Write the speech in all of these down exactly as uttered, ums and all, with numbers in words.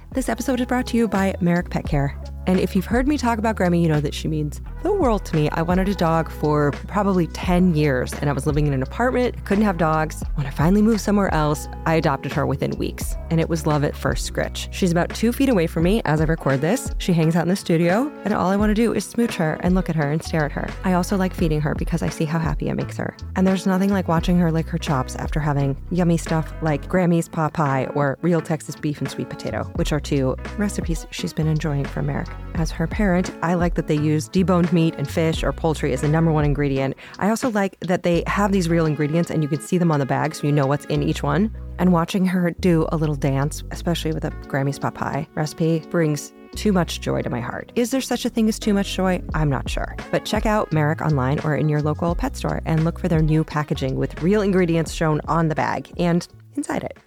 This episode is brought to you by Merrick Pet Care. And if you've heard me talk about Grammy, you know that she means the world to me. I wanted a dog for probably ten years, and I was living in an apartment, couldn't have dogs. When I finally moved somewhere else, I adopted her within weeks, and it was love at first scritch. She's about two feet away from me as I record this. She hangs out in the studio, and all I want to do is smooch her and look at her and stare at her. I also like feeding her because I see how happy it makes her. And there's nothing like watching her lick her chops after having yummy stuff like Grammy's pot pie or real Texas beef and sweet potato, which are two recipes she's been enjoying from Merrick. As her parent, I like that they use deboned meat and fish or poultry as the number one ingredient. I also like that they have these real ingredients and you can see them on the bag so you know what's in each one. And watching her do a little dance, especially with a Grammy's pot pie recipe, brings too much joy to my heart. Is there such a thing as too much joy? I'm not sure. But check out Merrick online or in your local pet store and look for their new packaging with real ingredients shown on the bag and inside it.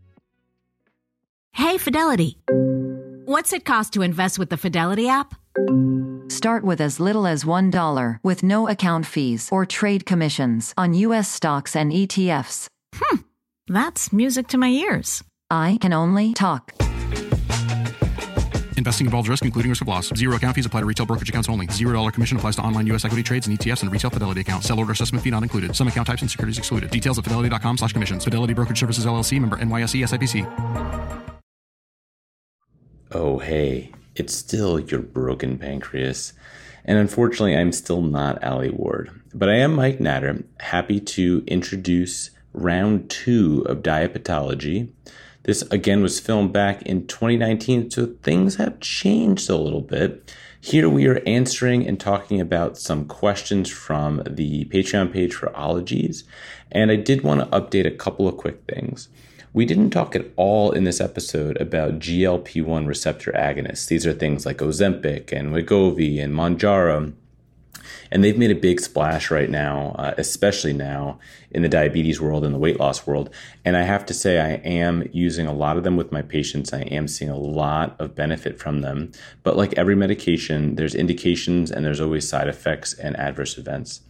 Hey, Fidelity. What's it cost to invest with the Fidelity app? Start with as little as one dollar with no account fees or trade commissions on U S stocks and E T Fs. Hmm, that's music to my ears. I can only talk. Investing involves risk, including risk of loss. Zero account fees apply to retail brokerage accounts only. Zero dollar commission applies to online U S equity trades and E T Fs and retail Fidelity accounts. Sell order assessment fee not included. Some account types and securities excluded. Details at fidelity.com slash commissions. Fidelity Brokerage Services, L L C, member N Y S E S I P C. Oh, hey, it's still your broken pancreas. And unfortunately, I'm still not Allie Ward. But I am Mike Natter, happy to introduce round two of Diabetology. This, again, was filmed back in twenty nineteen, so things have changed a little bit. Here we are answering and talking about some questions from the Patreon page for Ologies. And I did want to update a couple of quick things. We didn't talk at all in this episode about G L P one receptor agonists. These are things like Ozempic and Wegovy and Mounjaro. And they've made a big splash right now, uh, especially now in the diabetes world and the weight loss world. And I have to say, I am using a lot of them with my patients. I am seeing a lot of benefit from them. But like every medication, there's indications and there's always side effects and adverse events.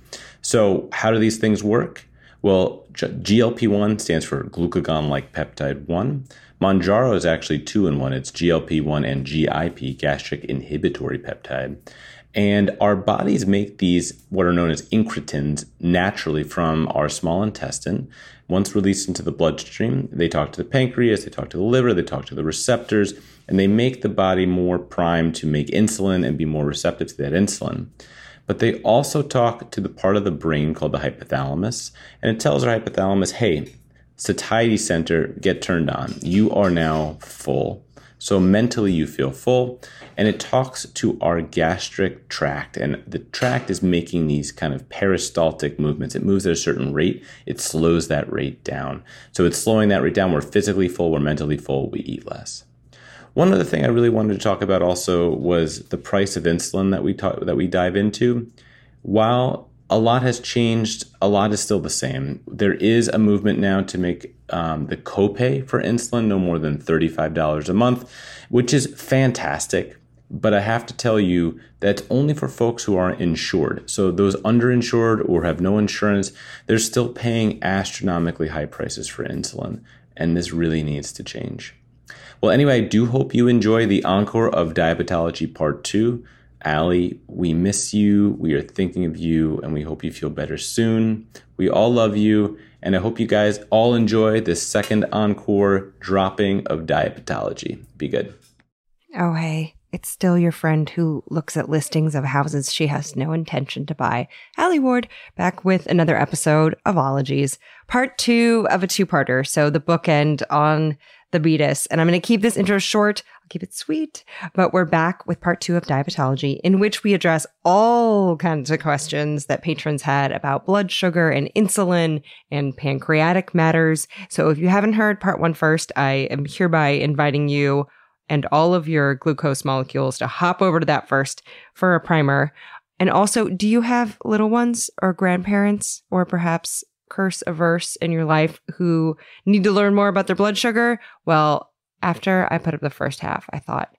So how do these things work? Well, G L P one stands for glucagon-like peptide one. Mounjaro is actually two in one. It's G L P one and G I P, gastric inhibitory peptide. And our bodies make these, what are known as incretins, naturally from our small intestine. Once released into the bloodstream, they talk to the pancreas, they talk to the liver, they talk to the receptors, and they make the body more primed to make insulin and be more receptive to that insulin. But they also talk to the part of the brain called the hypothalamus, and it tells our hypothalamus, hey, satiety center, get turned on. You are now full. So mentally you feel full, and it talks to our gastric tract, and the tract is making these kind of peristaltic movements. It moves at a certain rate. It slows that rate down. So it's slowing that rate down. We're physically full. We're mentally full. We eat less. One other thing I really wanted to talk about also was the price of insulin that we talk, that we dive into. While a lot has changed, a lot is still the same. There is a movement now to make um, the copay for insulin no more than thirty-five dollars a month, which is fantastic. But I have to tell you that's only for folks who aren't insured. So those underinsured or have no insurance, they're still paying astronomically high prices for insulin. And this really needs to change. Well, anyway, I do hope you enjoy the encore of Diabetology Part two. Allie, we miss you, we are thinking of you, and we hope you feel better soon. We all love you, and I hope you guys all enjoy this second encore dropping of Diabetology. Be good. Oh, hey, it's still your friend who looks at listings of houses she has no intention to buy. Allie Ward, back with another episode of Ologies, part two of a two-parter, so the bookend on the Beatus. And I'm going to keep this intro short. I'll keep it sweet. But we're back with part two of Diabetology, in which we address all kinds of questions that patrons had about blood sugar and insulin and pancreatic matters. So if you haven't heard part one first, I am hereby inviting you and all of your glucose molecules to hop over to that first for a primer. And also, do you have little ones or grandparents or perhaps curse averse in your life who need to learn more about their blood sugar? Well, after I put up the first half, I thought,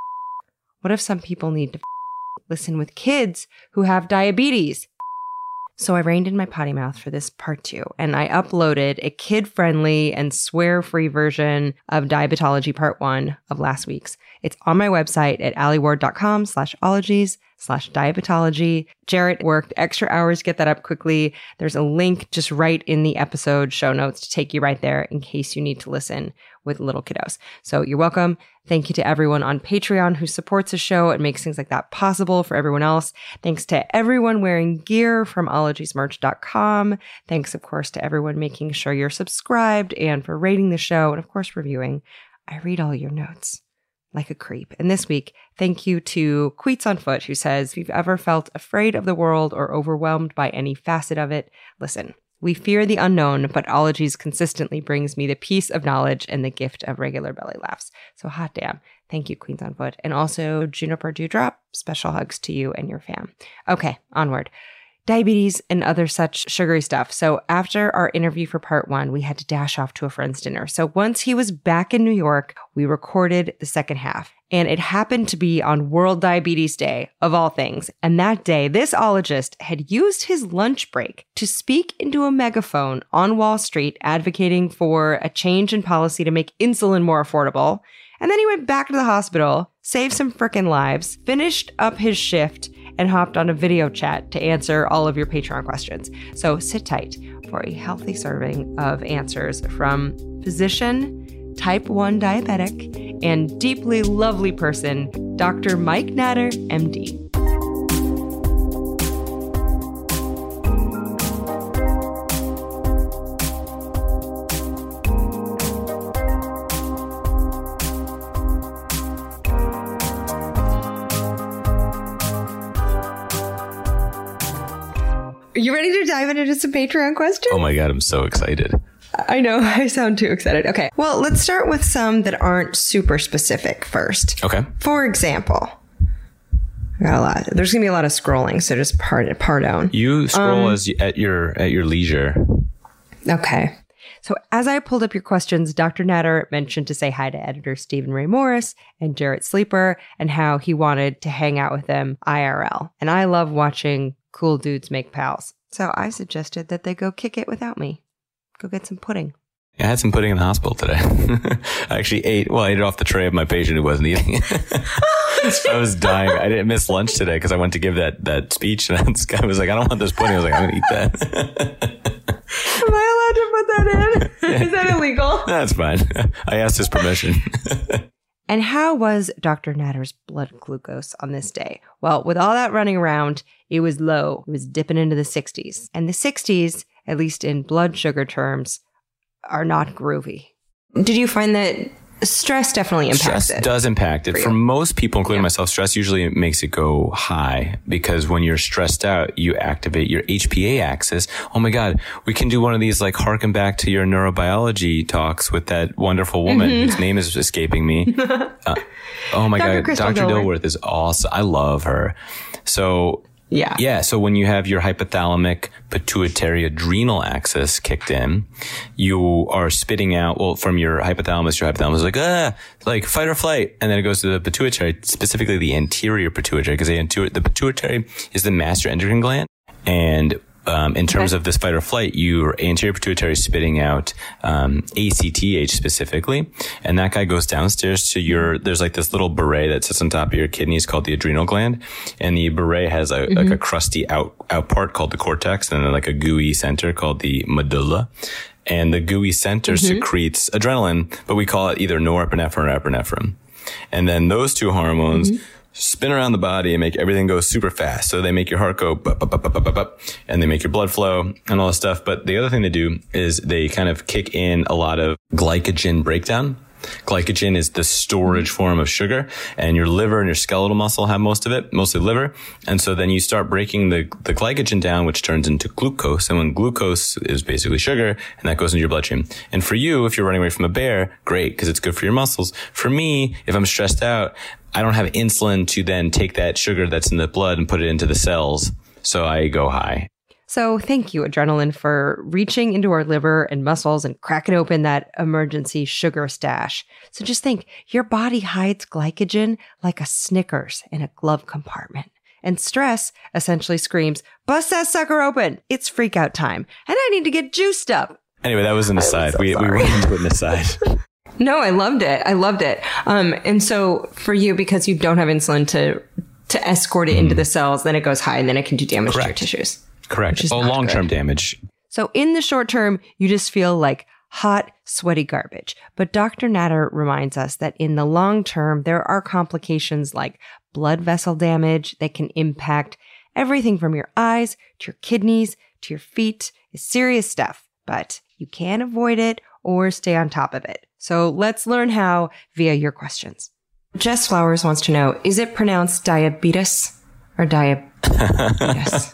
what if some people need to listen with kids who have diabetes? So I reined in my potty mouth for this part two, and I uploaded a kid-friendly and swear-free version of Diabetology Part one of last week's. It's on my website at alieward.com slash ologies slash diabetology. Jarrett worked extra hours to get that up quickly. There's a link just right in the episode show notes to take you right there in case you need to listen with little kiddos. So you're welcome. Thank you to everyone on Patreon who supports the show and makes things like that possible for everyone else. Thanks to everyone wearing gear from ologies merch dot com. Thanks, of course, to everyone making sure you're subscribed and for rating the show and, of course, reviewing. I read all your notes like a creep. And this week, thank you to Queets on Foot, who says, if you've ever felt afraid of the world or overwhelmed by any facet of it, listen. We fear the unknown, but Ologies consistently brings me the peace of knowledge and the gift of regular belly laughs. So hot damn. Thank you, Queens on Foot. And also Juniper Dewdrop, special hugs to you and your fam. Okay, onward. Diabetes and other such sugary stuff. So after our interview for part one, we had to dash off to a friend's dinner. So once he was back in New York, we recorded the second half. And it happened to be on World Diabetes Day, of all things. And that day, this ologist had used his lunch break to speak into a megaphone on Wall Street, advocating for a change in policy to make insulin more affordable. And then he went back to the hospital, saved some frickin' lives, finished up his shift, and hopped on a video chat to answer all of your Patreon questions. So sit tight for a healthy serving of answers from physician, type one diabetic, and deeply lovely person, Doctor Mike Natter, M D. Are you ready to dive into some Patreon questions? Oh my God, I'm so excited. I know, I sound too excited. Okay, well, let's start with some that aren't super specific first. Okay. For example, I got a lot. There's going to be a lot of scrolling, so just part, pardon. You scroll Um, as you, at your at your leisure. Okay. So as I pulled up your questions, Doctor Natter mentioned to say hi to editor Stephen Ray Morris and Jarrett Sleeper and how he wanted to hang out with them I R L. And I love watching cool dudes make pals. So I suggested that they go kick it without me. Go get some pudding. I had some pudding in the hospital today. I actually ate, well, I ate it off the tray of my patient who wasn't eating it. I was dying. I didn't miss lunch today because I went to give that, that speech and this guy was like, I don't want this pudding. I was like, I'm going to eat that. Am I allowed to put that in? Is that illegal? That's fine. I asked his permission. And how was Doctor Natter's blood glucose on this day? Well, with all that running around, it was low. It was dipping into the sixties. And the sixties, at least in blood sugar terms, are not groovy. Did you find that stress definitely impacts stress it? does impact it. For, for most people, including yeah. myself, stress usually makes it go high because when you're stressed out, you activate your H P A axis. Oh my God, we can do one of these, like harken back to your neurobiology talks with that wonderful woman mm-hmm. whose name is escaping me. uh, oh my Doctor God, Doctor Dilworth is awesome. I love her. So Yeah. Yeah. So when you have your hypothalamic pituitary adrenal axis kicked in, you are spitting out, well, from your hypothalamus, your hypothalamus is like, ah, like fight or flight. And then it goes to the pituitary, specifically the anterior pituitary, because the, anterior, the pituitary is the master endocrine gland. And Um, in terms okay. of this fight or flight, your anterior pituitary is spitting out um, A C T H specifically, and that guy goes downstairs to your. There's like this little beret that sits on top of your kidneys called the adrenal gland, and the beret has a, mm-hmm. like a crusty out out part called the cortex, and then like a gooey center called the medulla. And the gooey center mm-hmm. secretes adrenaline, but we call it either norepinephrine or epinephrine. And then those two hormones. Mm-hmm. spin around the body and make everything go super fast. So they make your heart go bup, bup, bup, bup, bup, bup, and they make your blood flow and all this stuff. But the other thing they do is they kind of kick in a lot of glycogen breakdown. Glycogen is the storage form of sugar, and your liver and your skeletal muscle have most of it, mostly liver. And so then you start breaking the, the glycogen down, which turns into glucose. And when glucose is basically sugar, and that goes into your bloodstream. And for you, if you're running away from a bear, great, because it's good for your muscles. For me, if I'm stressed out, I don't have insulin to then take that sugar that's in the blood and put it into the cells. So I go high. So thank you, adrenaline, for reaching into our liver and muscles and cracking open that emergency sugar stash. So just think, your body hides glycogen like a Snickers in a glove compartment. And stress essentially screams, bust that sucker open. It's freak out time. And I need to get juiced up. Anyway, that was an aside. so we, we went into an aside. No, I loved it. I loved it. Um, and so for you, because you don't have insulin to to escort it mm. into the cells, then it goes high and then it can do damage Correct. to your tissues. Correct. Oh, long-term damage. So in the short term, you just feel like hot, sweaty garbage. But Doctor Natter reminds us that in the long term, there are complications like blood vessel damage that can impact everything from your eyes to your kidneys to your feet. It's serious stuff, but you can avoid it or stay on top of it. So let's learn how via your questions. Jess Flowers wants to know, is it pronounced diabetes or diabetes?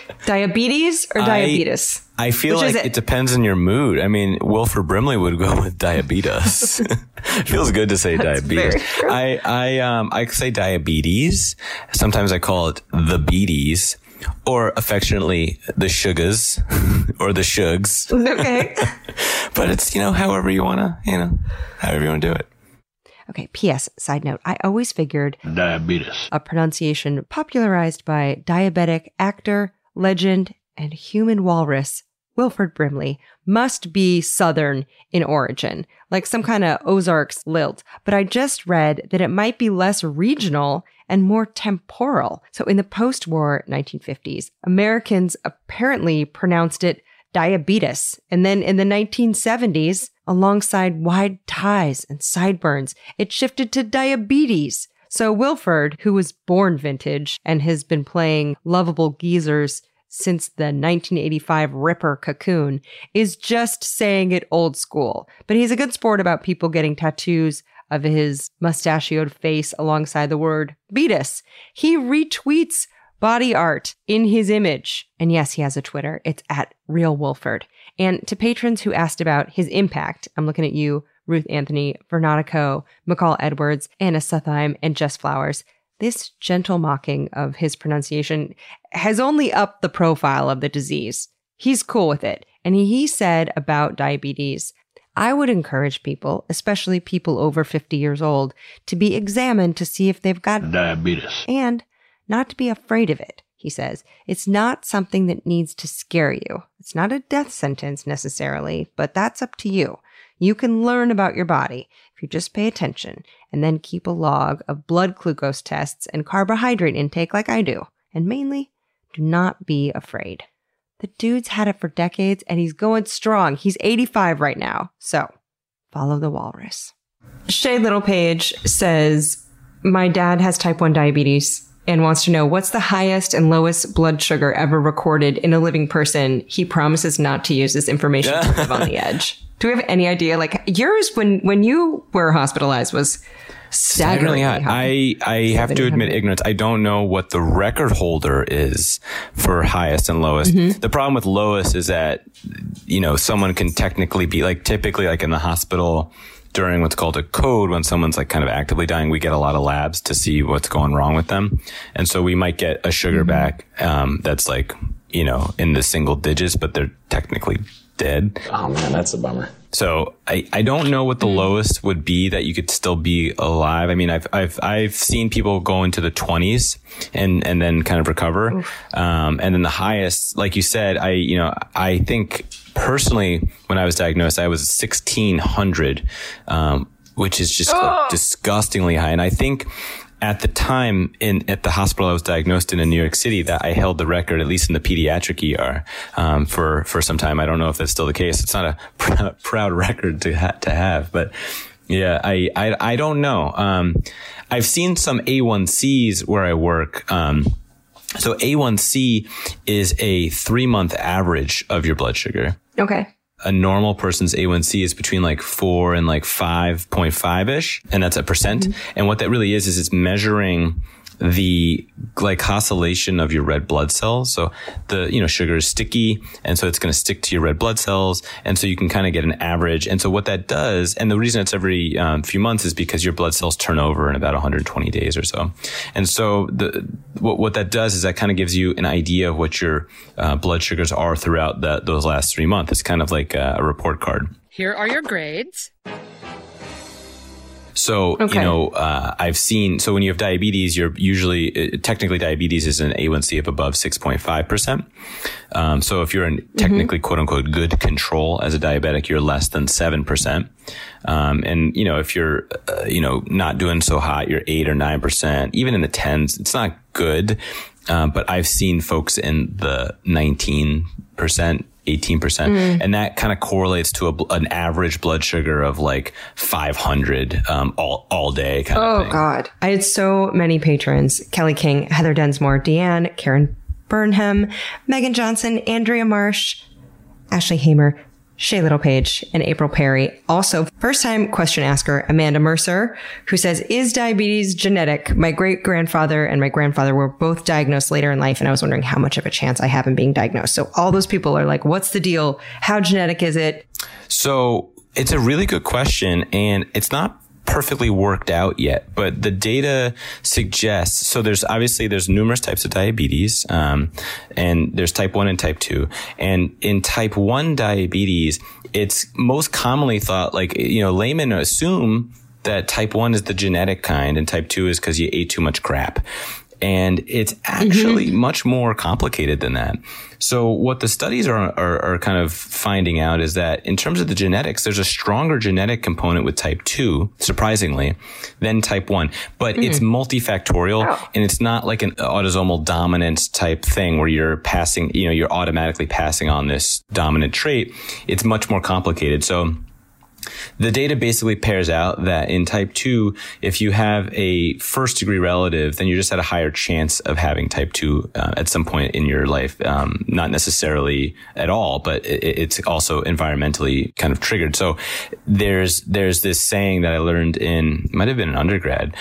Diabetes or diabetes? I, I feel Which like it? it depends on your mood. I mean, Wilford Brimley would go with diabetes. It feels good to say That's diabetes. I, I, um, I say diabetes. Sometimes I call it the beaties, or affectionately the sugars or the shugs. Okay. But it's, you know, however you want to, you know, however you want to do it. Okay, P S, side note, I always figured diabetes, a pronunciation popularized by diabetic actor, legend, and human walrus, Wilford Brimley, must be Southern in origin, like some kind of Ozarks lilt. But I just read that it might be less regional and more temporal. So in the post-war nineteen fifties, Americans apparently pronounced it diabetes. And then in the nineteen seventies, alongside wide ties and sideburns, it shifted to diabetes. So Wilford, who was born vintage and has been playing lovable geezers since the nineteen eighty-five Ripper Cocoon, is just saying it old school. But he's a good sport about people getting tattoos of his mustachioed face alongside the word beatus. He retweets body art in his image. And yes, he has a Twitter. It's at Real Wilford. And to patrons who asked about his impact, I'm looking at you, Ruth Anthony, Vernatico, McCall Edwards, Anna Sutheim, and Jess Flowers. This gentle mocking of his pronunciation has only upped the profile of the disease. He's cool with it. And he said about diabetes, I would encourage people, especially people over fifty years old, to be examined to see if they've got diabetes. And not to be afraid of it, he says. It's not something that needs to scare you. It's not a death sentence necessarily, but that's up to you. You can learn about your body if you just pay attention and then keep a log of blood glucose tests and carbohydrate intake like I do. And mainly, do not be afraid. The dude's had it for decades and he's going strong. He's eighty-five right now. So, follow the walrus. Shay Littlepage says, my dad has type one diabetes and wants to know what's the highest and lowest blood sugar ever recorded in a living person. He promises not to use this information to live on the edge. Do we have any idea? Like yours, when, when you were hospitalized, was staggeringly high. I, I have to admit ignorance. I don't know what the record holder is for highest and lowest. Mm-hmm. The problem with lowest is that, you know, someone can technically be like, typically like in the hospital during what's called a code, when someone's like kind of actively dying, we get a lot of labs to see what's going wrong with them. And so we might get a sugar mm-hmm. back, um, that's like, you know, in the single digits, but they're technically dead. Oh man, that's a bummer. So I, I don't know what the mm. lowest would be that you could still be alive. I mean, I've, I've, I've seen people go into the twenties and, and then kind of recover. Oof. Um, and then the highest, like you said, I, you know, I think personally, when I was diagnosed, I was sixteen hundred, um, which is just oh. like disgustingly high. And I think at the time in, at the hospital I was diagnosed in in New York City, that I held the record, at least in the pediatric E R, um, for, for some time. I don't know if that's still the case. It's not a pr- proud record to ha- to have, but yeah, I, I, I don't know. Um, I've seen some A one C's where I work. Um, so A one C is a three month average of your blood sugar. Okay. A normal person's A one C is between like four and like five point five ish. And that's a percent. Mm-hmm. And what that really is, is it's measuring the glycosylation of your red blood cells. So the, you know, sugar is sticky. And so it's going to stick to your red blood cells. And so you can kind of get an average. And so what that does, and the reason it's every um, few months is because your blood cells turn over in about one hundred twenty days or so. And so the, what, what that does is that kind of gives you an idea of what your uh, blood sugars are throughout the, those last three months. It's kind of like a, a report card. Here are your grades. So, okay. you know, uh, I've seen, so when you have diabetes, you're usually, uh, technically diabetes is an A one C of above six point five percent. Um, so if you're in technically mm-hmm. quote unquote good control as a diabetic, you're less than seven percent. Um, and, you know, if you're, uh, you know, not doing so hot, you're eight or nine percent, even in the tens, it's not good. Um, but I've seen folks in the nineteen percent, eighteen percent. Mm. And that kind of correlates to a, an average blood sugar of like five hundred, um, all, all day kind oh, of thing. Oh God. I had so many patrons: Kelly King, Heather Densmore, Deanne, Karen Burnham, Megan Johnson, Andrea Marsh, Ashley Hamer, Shay Littlepage, and April Perry. Also, first-time question asker Amanda Mercer, who says, is diabetes genetic? My great-grandfather and my grandfather were both diagnosed later in life, and I was wondering how much of a chance I have in being diagnosed. So all those people are like, what's the deal? How genetic is it? So it's a really good question, and it's not perfectly worked out yet, but the data suggests, so there's obviously there's numerous types of diabetes, um, and there's type one and type two. And in type one diabetes, it's most commonly thought, like, you know, laymen assume that type one is the genetic kind and type two is because you ate too much crap. And it's actually mm-hmm. much more complicated than that. So what the studies are, are, are kind of finding out is that in terms of the genetics, there's a stronger genetic component with type two, surprisingly, than type one. But mm-hmm. it's multifactorial, oh. and it's not like an autosomal dominant type thing where you're passing, you know, you're automatically passing on this dominant trait. It's much more complicated. So the data basically pairs out that in type two, if you have a first degree relative, then you're just at a higher chance of having type two uh, at some point in your life. Um, not necessarily at all, but it, it's also environmentally kind of triggered. So there's, there's this saying that I learned in, might have been an undergrad,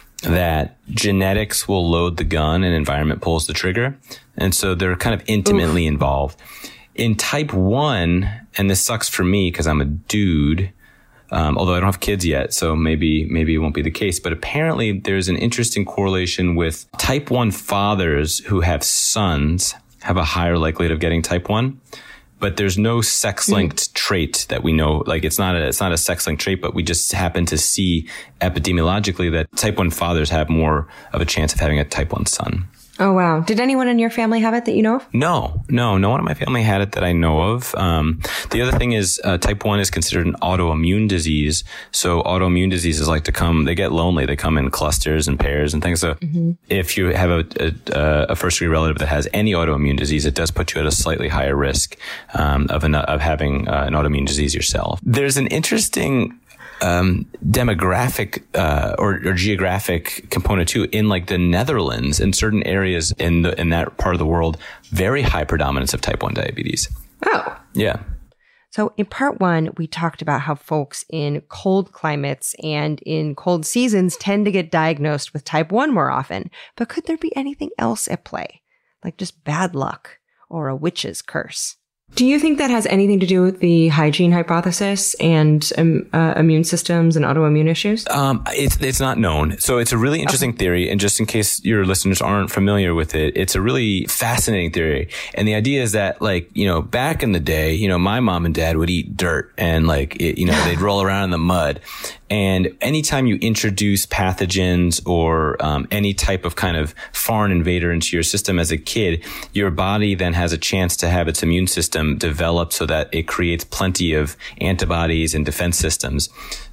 that genetics will load the gun and environment pulls the trigger. And so they're kind of intimately Oof. involved. In type one, and this sucks for me because I'm a dude, um, although I don't have kids yet, so maybe maybe it won't be the case. But apparently there's an interesting correlation with type one fathers who have sons have a higher likelihood of getting type one. But there's no sex-linked mm. trait that we know. Like it's not a it's not a sex-linked trait, but we just happen to see epidemiologically that type one fathers have more of a chance of having a type one son. Oh, wow. Did anyone in your family have it that you know of? No, no, no one in my family had it that I know of. Um, the other thing is uh, type one is considered an autoimmune disease. So autoimmune diseases like to come, they get lonely. They come in clusters and pairs and things. So mm-hmm. if you have a, a, a first degree relative that has any autoimmune disease, it does put you at a slightly higher risk um, of, an, of having uh, an autoimmune disease yourself. There's an interesting Um, demographic, uh, or, or geographic component too. In like the Netherlands, in certain areas in the, in that part of the world, very high predominance of type one diabetes. Oh. Yeah. So in part one, we talked about how folks in cold climates and in cold seasons tend to get diagnosed with type one more often. But could there be anything else at play? Like just bad luck or a witch's curse? Do you think that has anything to do with the hygiene hypothesis and um, uh, immune systems and autoimmune issues? Um, it's it's not known. So it's a really interesting okay. theory. And just in case your listeners aren't familiar with it, it's a really fascinating theory. And the idea is that, like, you know, back in the day, you know, my mom and dad would eat dirt and like, it, you know, they'd roll around in the mud. And anytime you introduce pathogens or um, any type of kind of foreign invader into your system as a kid, your body then has a chance to have its immune system developed so that it creates plenty of antibodies and defense systems.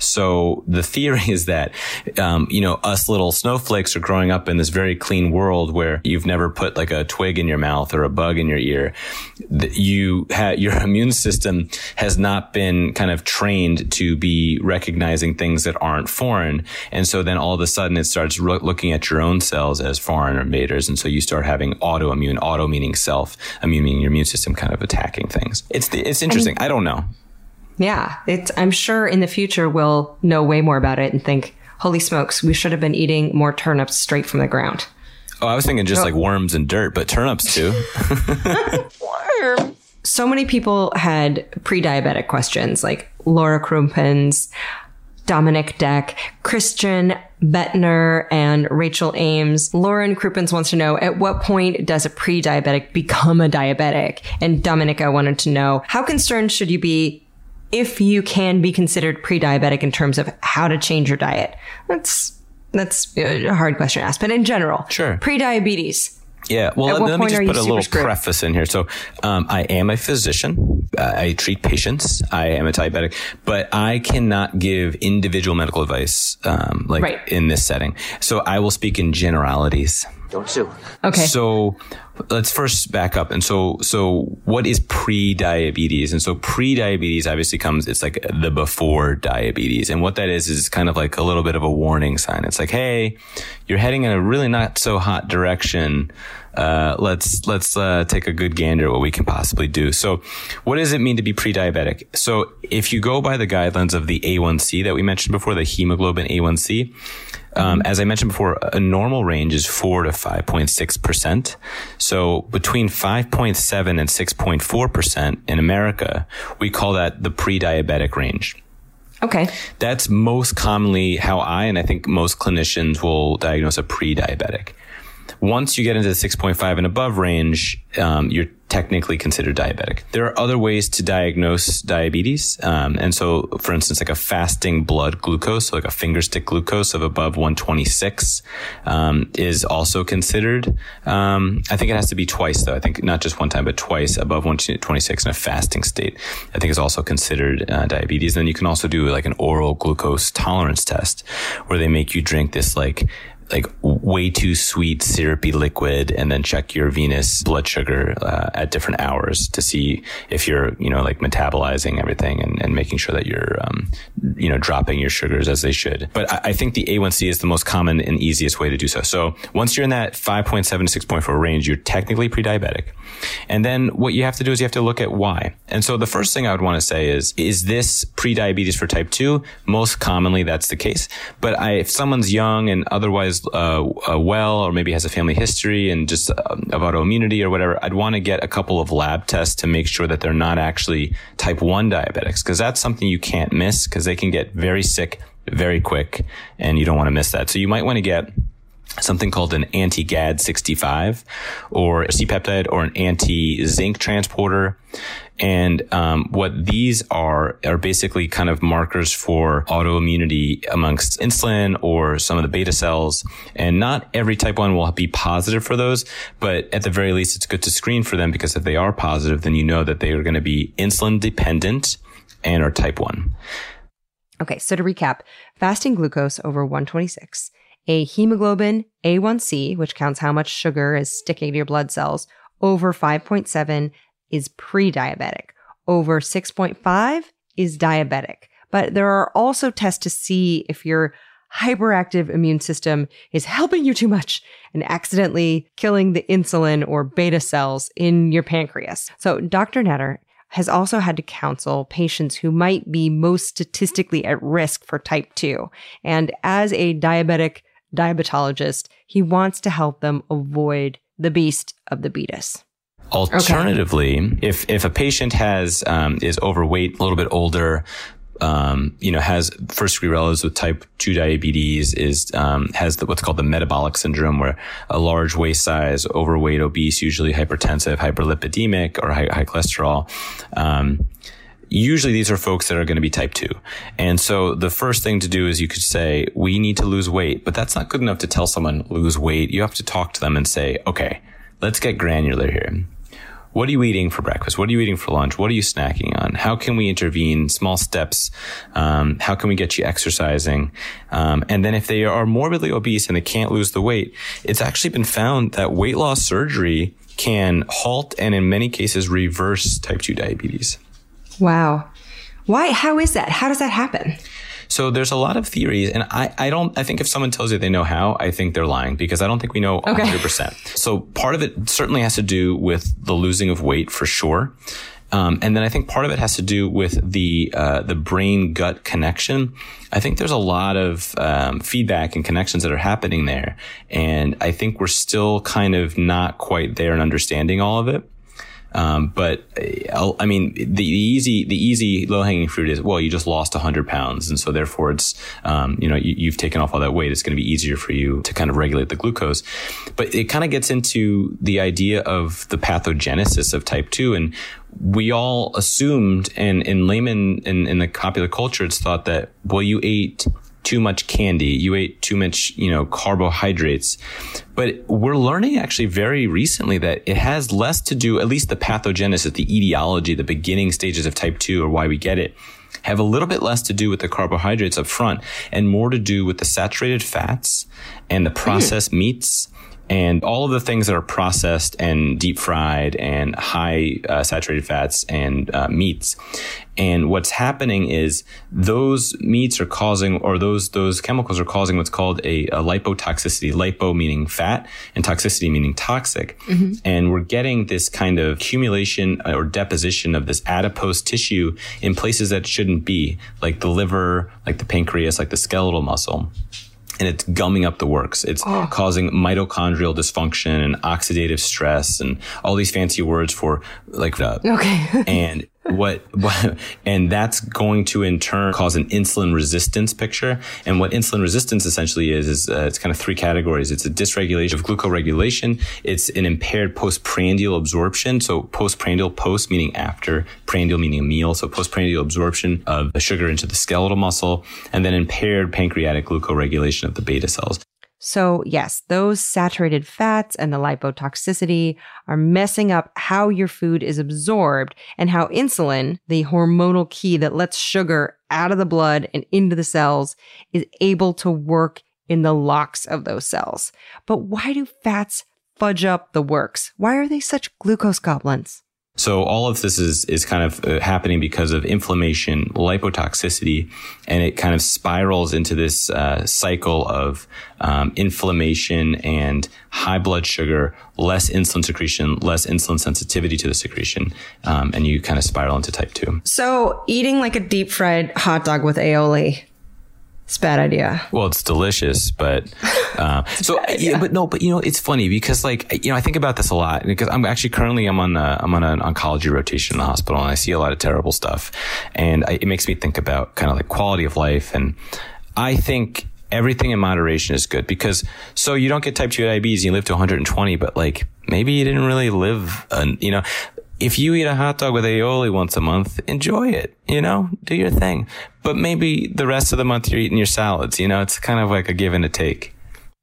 So the theory is that, um, you know, us little snowflakes are growing up in this very clean world where you've never put like a twig in your mouth or a bug in your ear. You ha- your immune system has not been kind of trained to be recognizing things that aren't foreign. And so then all of a sudden it starts ro- looking at your own cells as foreign invaders. And so you start having autoimmune, auto meaning self, immune meaning your immune system kind of attacking things. It's the, it's interesting. I, mean, I don't know. Yeah. It's, I'm sure in the future we'll know way more about it and think, holy smokes, we should have been eating more turnips straight from the ground. Oh, I was thinking just oh. like worms and dirt, but turnips too. Worm. So many people had pre-diabetic questions like Laura Krumpens, Dominic Deck, Christian Bettner, and Rachel Ames. Lauren Kruppens wants to know, at what point does a pre-diabetic become a diabetic? And Dominica wanted to know, how concerned should you be if you can be considered pre-diabetic in terms of how to change your diet. That's that's a hard question to ask, but in general, sure. Pre-diabetes. Yeah, well, let, let me just put a little screwed? preface in here. So, um, I am a physician. Uh, I treat patients. I am a diabetic, but I cannot give individual medical advice, um, like right. in this setting. So I will speak in generalities. Don't sue. Okay. So let's first back up. And so, so what is pre-diabetes? And so pre-diabetes obviously comes, it's like the before diabetes. And what that is, is kind of like a little bit of a warning sign. It's like, hey, you're heading in a really not so hot direction. Uh, let's, let's, uh, take a good gander at what we can possibly do. So what does it mean to be pre-diabetic? So if you go by the guidelines of the A one C that we mentioned before, the hemoglobin A one C, Um, as I mentioned before, a normal range is four to five point six percent. So between five point seven and six point four percent in America, we call that the pre-diabetic range. Okay. That's most commonly how I, and I think most clinicians will diagnose a pre-diabetic. Once you get into the six point five and above range, um, you're technically considered diabetic. There are other ways to diagnose diabetes. Um, and so, for instance, like a fasting blood glucose, so like a finger stick glucose of above one twenty-six, um, is also considered. Um, I think it has to be twice though. I think not just one time, but twice above one twenty-six in a fasting state, I think is also considered uh, diabetes. And then you can also do like an oral glucose tolerance test where they make you drink this like like way too sweet syrupy liquid and then check your venous blood sugar uh, at different hours to see if you're, you know, like metabolizing everything and, and making sure that you're, um, you know, dropping your sugars as they should. But I, I think the A one C is the most common and easiest way to do so. So once you're in that five point seven to six point four range, you're technically pre-diabetic. And then what you have to do is you have to look at why. And so the first thing I would want to say is, is this pre-diabetes for type two? Most commonly that's the case. But I, if someone's young and otherwise uh, uh, well, or maybe has a family history and just uh, of autoimmunity or whatever, I'd want to get a couple of lab tests to make sure that they're not actually type one diabetics, because that's something you can't miss because they can get very sick very quick and you don't want to miss that. So you might want to get something called an anti-G A D sixty-five or a C-peptide or an anti-zinc transporter. And um, what these are are basically kind of markers for autoimmunity amongst insulin or some of the beta cells. And not every type one will be positive for those, but at the very least, it's good to screen for them, because if they are positive, then you know that they are going to be insulin dependent and are type one. Okay, so to recap, fasting glucose over one twenty-six, a hemoglobin A one C, which counts how much sugar is sticking to your blood cells, over five point seven is pre-diabetic. Over six point five is diabetic. But there are also tests to see if your hyperactive immune system is helping you too much and accidentally killing the insulin or beta cells in your pancreas. So Doctor Natter has also had to counsel patients who might be most statistically at risk for type two. And as a diabetic diabetologist, he wants to help them avoid the beast of the beatus. Alternatively, okay. if if a patient has um, is overweight, a little bit older, um, you know, has first degree relatives with type two diabetes, is um, has the, what's called the metabolic syndrome, where a large waist size, overweight, obese, usually hypertensive, hyperlipidemic, or high, high cholesterol. Um, Usually these are folks that are going to be type two. And so the first thing to do is you could say, we need to lose weight, but that's not good enough to tell someone lose weight. You have to talk to them and say, okay, let's get granular here. What are you eating for breakfast? What are you eating for lunch? What are you snacking on? How can we intervene? Small steps. Um, how can we get you exercising? Um, and then if they are morbidly obese and they can't lose the weight, it's actually been found that weight loss surgery can halt and in many cases reverse type two diabetes. Wow. Why? How is that? How does that happen? So there's a lot of theories, and I, I don't, I think if someone tells you they know how, I think they're lying, because I don't think we know okay. one hundred percent. So part of it certainly has to do with the losing of weight for sure. Um, and then I think part of it has to do with the, uh, the brain gut connection. I think there's a lot of, um, feedback and connections that are happening there. And I think we're still kind of not quite there in understanding all of it. Um, but uh, I mean, the, the easy, the easy low hanging fruit is, well, you just lost a hundred pounds. And so therefore it's, um, you know, you, you've taken off all that weight. It's going to be easier for you to kind of regulate the glucose. But it kind of gets into the idea of the pathogenesis of type two. And we all assumed, and in layman, in, in the popular culture, it's thought that, well, you ate too much candy, you ate too much, you know, carbohydrates. But we're learning actually very recently that it has less to do, at least the pathogenesis, the etiology, the beginning stages of type two or why we get it, have a little bit less to do with the carbohydrates up front and more to do with the saturated fats and the processed mm. meats and all of the things that are processed and deep fried and high uh, saturated fats and uh, meats. And what's happening is those meats are causing, or those those chemicals are causing what's called a, a lipotoxicity. Lipo meaning fat and toxicity meaning toxic. Mm-hmm. And we're getting this kind of accumulation or deposition of this adipose tissue in places that shouldn't be, like the liver, like the pancreas, like the skeletal muscle. And it's gumming up the works. It's oh. causing mitochondrial dysfunction and oxidative stress and all these fancy words for like, uh, okay. and what, what, and that's going to in turn cause an insulin resistance picture. And what insulin resistance essentially is, is uh, it's kind of three categories. It's a dysregulation of glucoregulation. It's an impaired postprandial absorption. So postprandial, post meaning after, prandial meaning a meal. So postprandial absorption of the sugar into the skeletal muscle, and then impaired pancreatic glucoregulation of the beta cells. So yes, those saturated fats and the lipotoxicity are messing up how your food is absorbed and how insulin, the hormonal key that lets sugar out of the blood and into the cells, is able to work in the locks of those cells. But why do fats fudge up the works? Why are they such glucose goblins? So all of this is, is kind of uh, happening because of inflammation, lipotoxicity, and it kind of spirals into this uh, cycle of um, inflammation and high blood sugar, less insulin secretion, less insulin sensitivity to the secretion, um, and you kind of spiral into type two. So eating like a deep fried hot dog with aioli, it's a bad idea. Well, it's delicious, but uh, so yeah, but no, but you know, it's funny because like you know, I think about this a lot because I'm actually currently I'm on a, I'm on an oncology rotation in the hospital, and I see a lot of terrible stuff, and I, it makes me think about kind of like quality of life, and I think everything in moderation is good because so you don't get type two diabetes, you live to one hundred twenty, but like maybe you didn't really live, an, you know. If you eat a hot dog with aioli once a month, enjoy it, you know, do your thing. But maybe the rest of the month you're eating your salads, you know, it's kind of like a give and a take.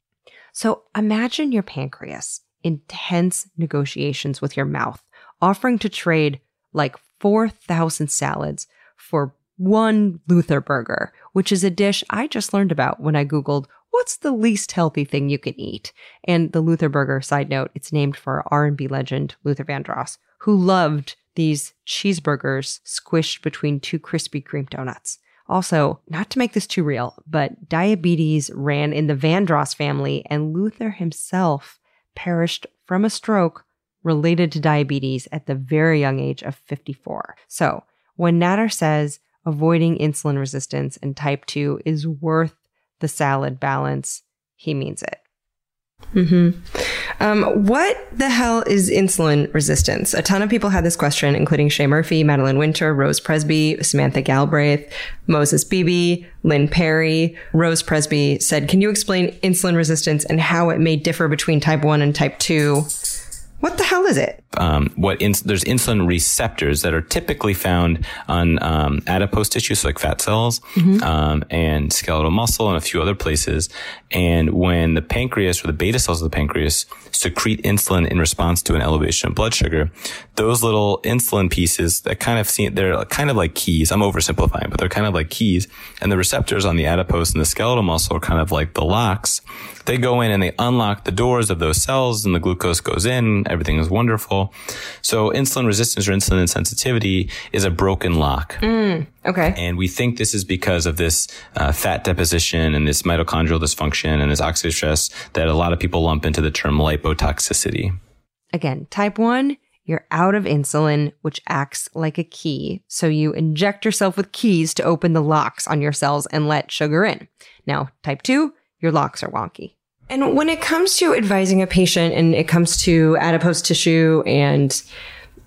So imagine your pancreas in tense negotiations with your mouth, offering to trade like four thousand salads for one Luther burger, which is a dish I just learned about when I Googled, what's the least healthy thing you can eat? And the Luther burger, side note, it's named for R and B legend Luther Vandross, who loved these cheeseburgers squished between two Krispy Kreme donuts. Also, not to make this too real, but diabetes ran in the Vandross family, and Luther himself perished from a stroke related to diabetes at the very young age of fifty-four. So when Nader says avoiding insulin resistance and type two is worth the salad balance, he means it. Mm-hmm. Um, what the hell is insulin resistance? A ton of people had this question, including Shay Murphy, Madeline Winter, Rose Presby, Samantha Galbraith, Moses Beebe, Lynn Perry. Rose Presby said, can you explain insulin resistance and how it may differ between type one and type two? What the hell is it? Um, what ins- there's insulin receptors that are typically found on um, adipose tissue, so like fat cells, mm-hmm. um, and skeletal muscle and a few other places. And when the pancreas or the beta cells of the pancreas secrete insulin in response to an elevation of blood sugar, those little insulin pieces that kind of seem, they're kind of like keys. I'm oversimplifying, but they're kind of like keys. And the receptors on the adipose and the skeletal muscle are kind of like the locks. They go in and they unlock the doors of those cells, and the glucose goes in. Everything is wonderful. So insulin resistance or insulin insensitivity is a broken lock. Mm, okay. And we think this is because of this uh, fat deposition and this mitochondrial dysfunction and this oxidative stress that a lot of people lump into the term lipotoxicity. Again, type one, you're out of insulin, which acts like a key. So you inject yourself with keys to open the locks on your cells and let sugar in. Now, type two, your locks are wonky. And when it comes to advising a patient and it comes to adipose tissue and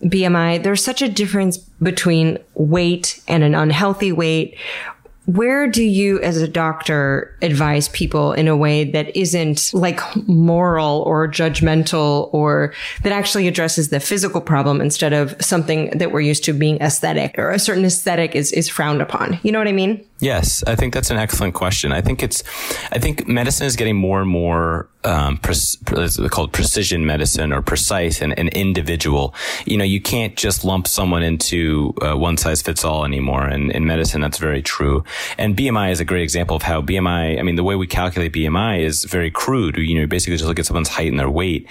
B M I, there's such a difference between weight and an unhealthy weight. Where do you, as a doctor, advise people in a way that isn't like moral or judgmental, or that actually addresses the physical problem instead of something that we're used to being aesthetic, or a certain aesthetic is, is frowned upon? You know what I mean? Yes, I think that's an excellent question. I think it's, I think medicine is getting more and more, um, pre- it's called precision medicine or precise and, and individual. You know, you can't just lump someone into uh, one size fits all anymore. And in medicine, that's very true. And B M I is a great example of how B M I, I mean, the way we calculate B M I is very crude. You know, you basically just look at someone's height and their weight.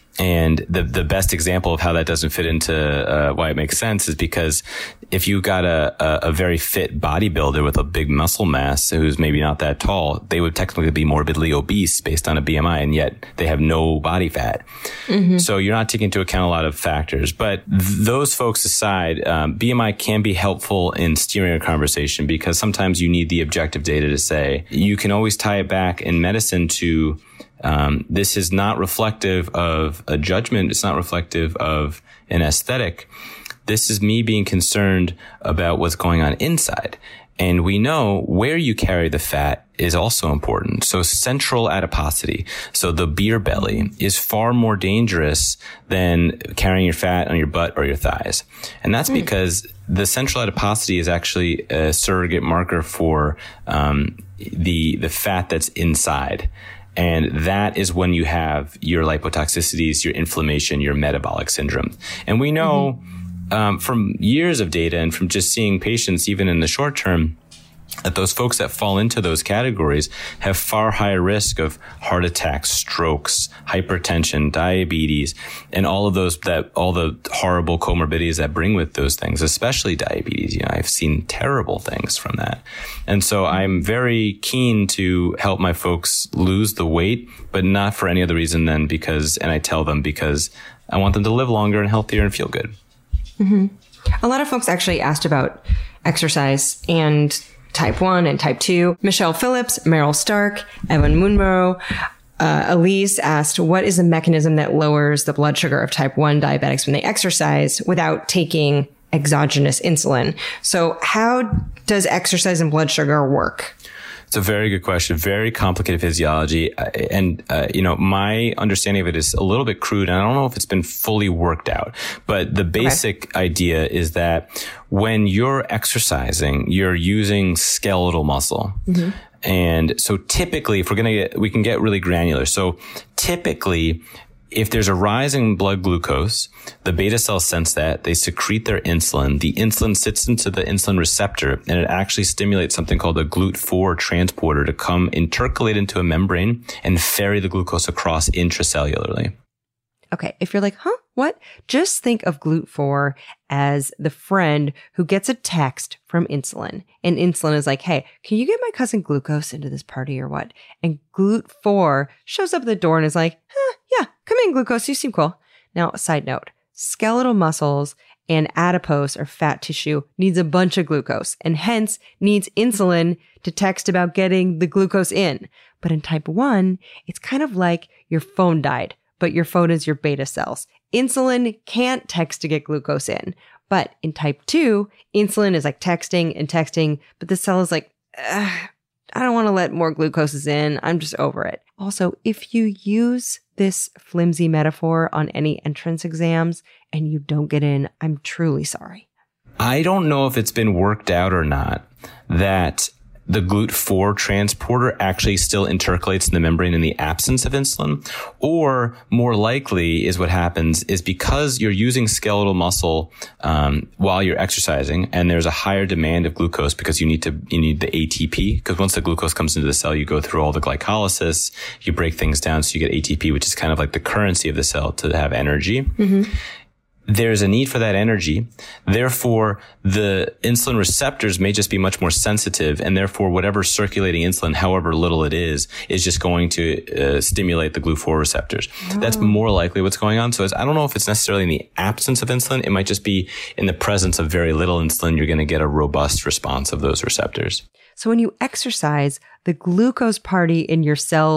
And the the best example of how that doesn't fit into uh, why it makes sense is because if you got a, a, a very fit bodybuilder with a big muscle mass who's maybe not that tall, they would technically be morbidly obese based on a B M I, and yet they have no body fat. Mm-hmm. So you're not taking into account a lot of factors. But th- those folks aside, um, B M I can be helpful in steering a conversation because sometimes you need the objective data to say. You can always tie it back in medicine to Um, this is not reflective of a judgment. It's not reflective of an aesthetic. This is me being concerned about what's going on inside. And we know where you carry the fat is also important. So central adiposity, so the beer belly, is far more dangerous than carrying your fat on your butt or your thighs. And that's mm. because the central adiposity is actually a surrogate marker for um, the the fat that's inside. And that is when you have your lipotoxicities, your inflammation, your metabolic syndrome. And we know mm-hmm. um, from years of data and from just seeing patients, even in the short term, that those folks that fall into those categories have far higher risk of heart attacks, strokes, hypertension, diabetes, and all of those, that all the horrible comorbidities that bring with those things, especially diabetes. You know, I've seen terrible things from that. And so I'm very keen to help my folks lose the weight, but not for any other reason than because, and I tell them because I want them to live longer and healthier and feel good. Mm-hmm. A lot of folks actually asked about exercise and type one and type two. Michelle Phillips, Meryl Stark, Evan Munro, uh, Elise asked, what is the mechanism that lowers the blood sugar of type one diabetics when they exercise without taking exogenous insulin? So how does exercise and blood sugar work? It's a very good question. Very complicated physiology. And, uh, you know, my understanding of it is a little bit crude, and I don't know if it's been fully worked out. But the basic okay. idea is that when you're exercising, you're using skeletal muscle. Mm-hmm. And so typically, if we're going to get, we can get really granular. So typically, if there's a rise in blood glucose, the beta cells sense that, they secrete their insulin. The insulin sits into the insulin receptor, and it actually stimulates something called a G L U T four transporter to come intercalate into a membrane and ferry the glucose across intracellularly. Okay, if you're like, huh, what? Just think of G L U T four as the friend who gets a text from insulin. And insulin is like, hey, can you get my cousin glucose into this party or what? And G L U T four shows up at the door and is like, huh, yeah, come in, glucose, you seem cool. Now, side note, skeletal muscles and adipose or fat tissue needs a bunch of glucose and hence needs insulin to text about getting the glucose in. But in type one, it's kind of like your phone died, but your phone is your beta cells. Insulin can't text to get glucose in. But in type two, insulin is like texting and texting, but the cell is like, I don't want to let more glucoses in. I'm just over it. Also, if you use this flimsy metaphor on any entrance exams and you don't get in, I'm truly sorry. I don't know if it's been worked out or not that the G L U T four transporter actually still intercalates in the membrane in the absence of insulin, or more likely is what happens is because you're using skeletal muscle um, while you're exercising, and there's a higher demand of glucose because you need to you need the A T P, because once the glucose comes into the cell, you go through all the glycolysis, you break things down, so you get A T P, which is kind of like the currency of the cell to have energy. Mm-hmm. There's a need for that energy. Therefore, the insulin receptors may just be much more sensitive, and therefore whatever circulating insulin, however little it is, is just going to uh, stimulate the G L U T four receptors. Oh. That's more likely what's going on. So it's, I don't know if it's necessarily in the absence of insulin. It might just be in the presence of very little insulin. You're going to get a robust response of those receptors. So when you exercise, the glucose party in your cells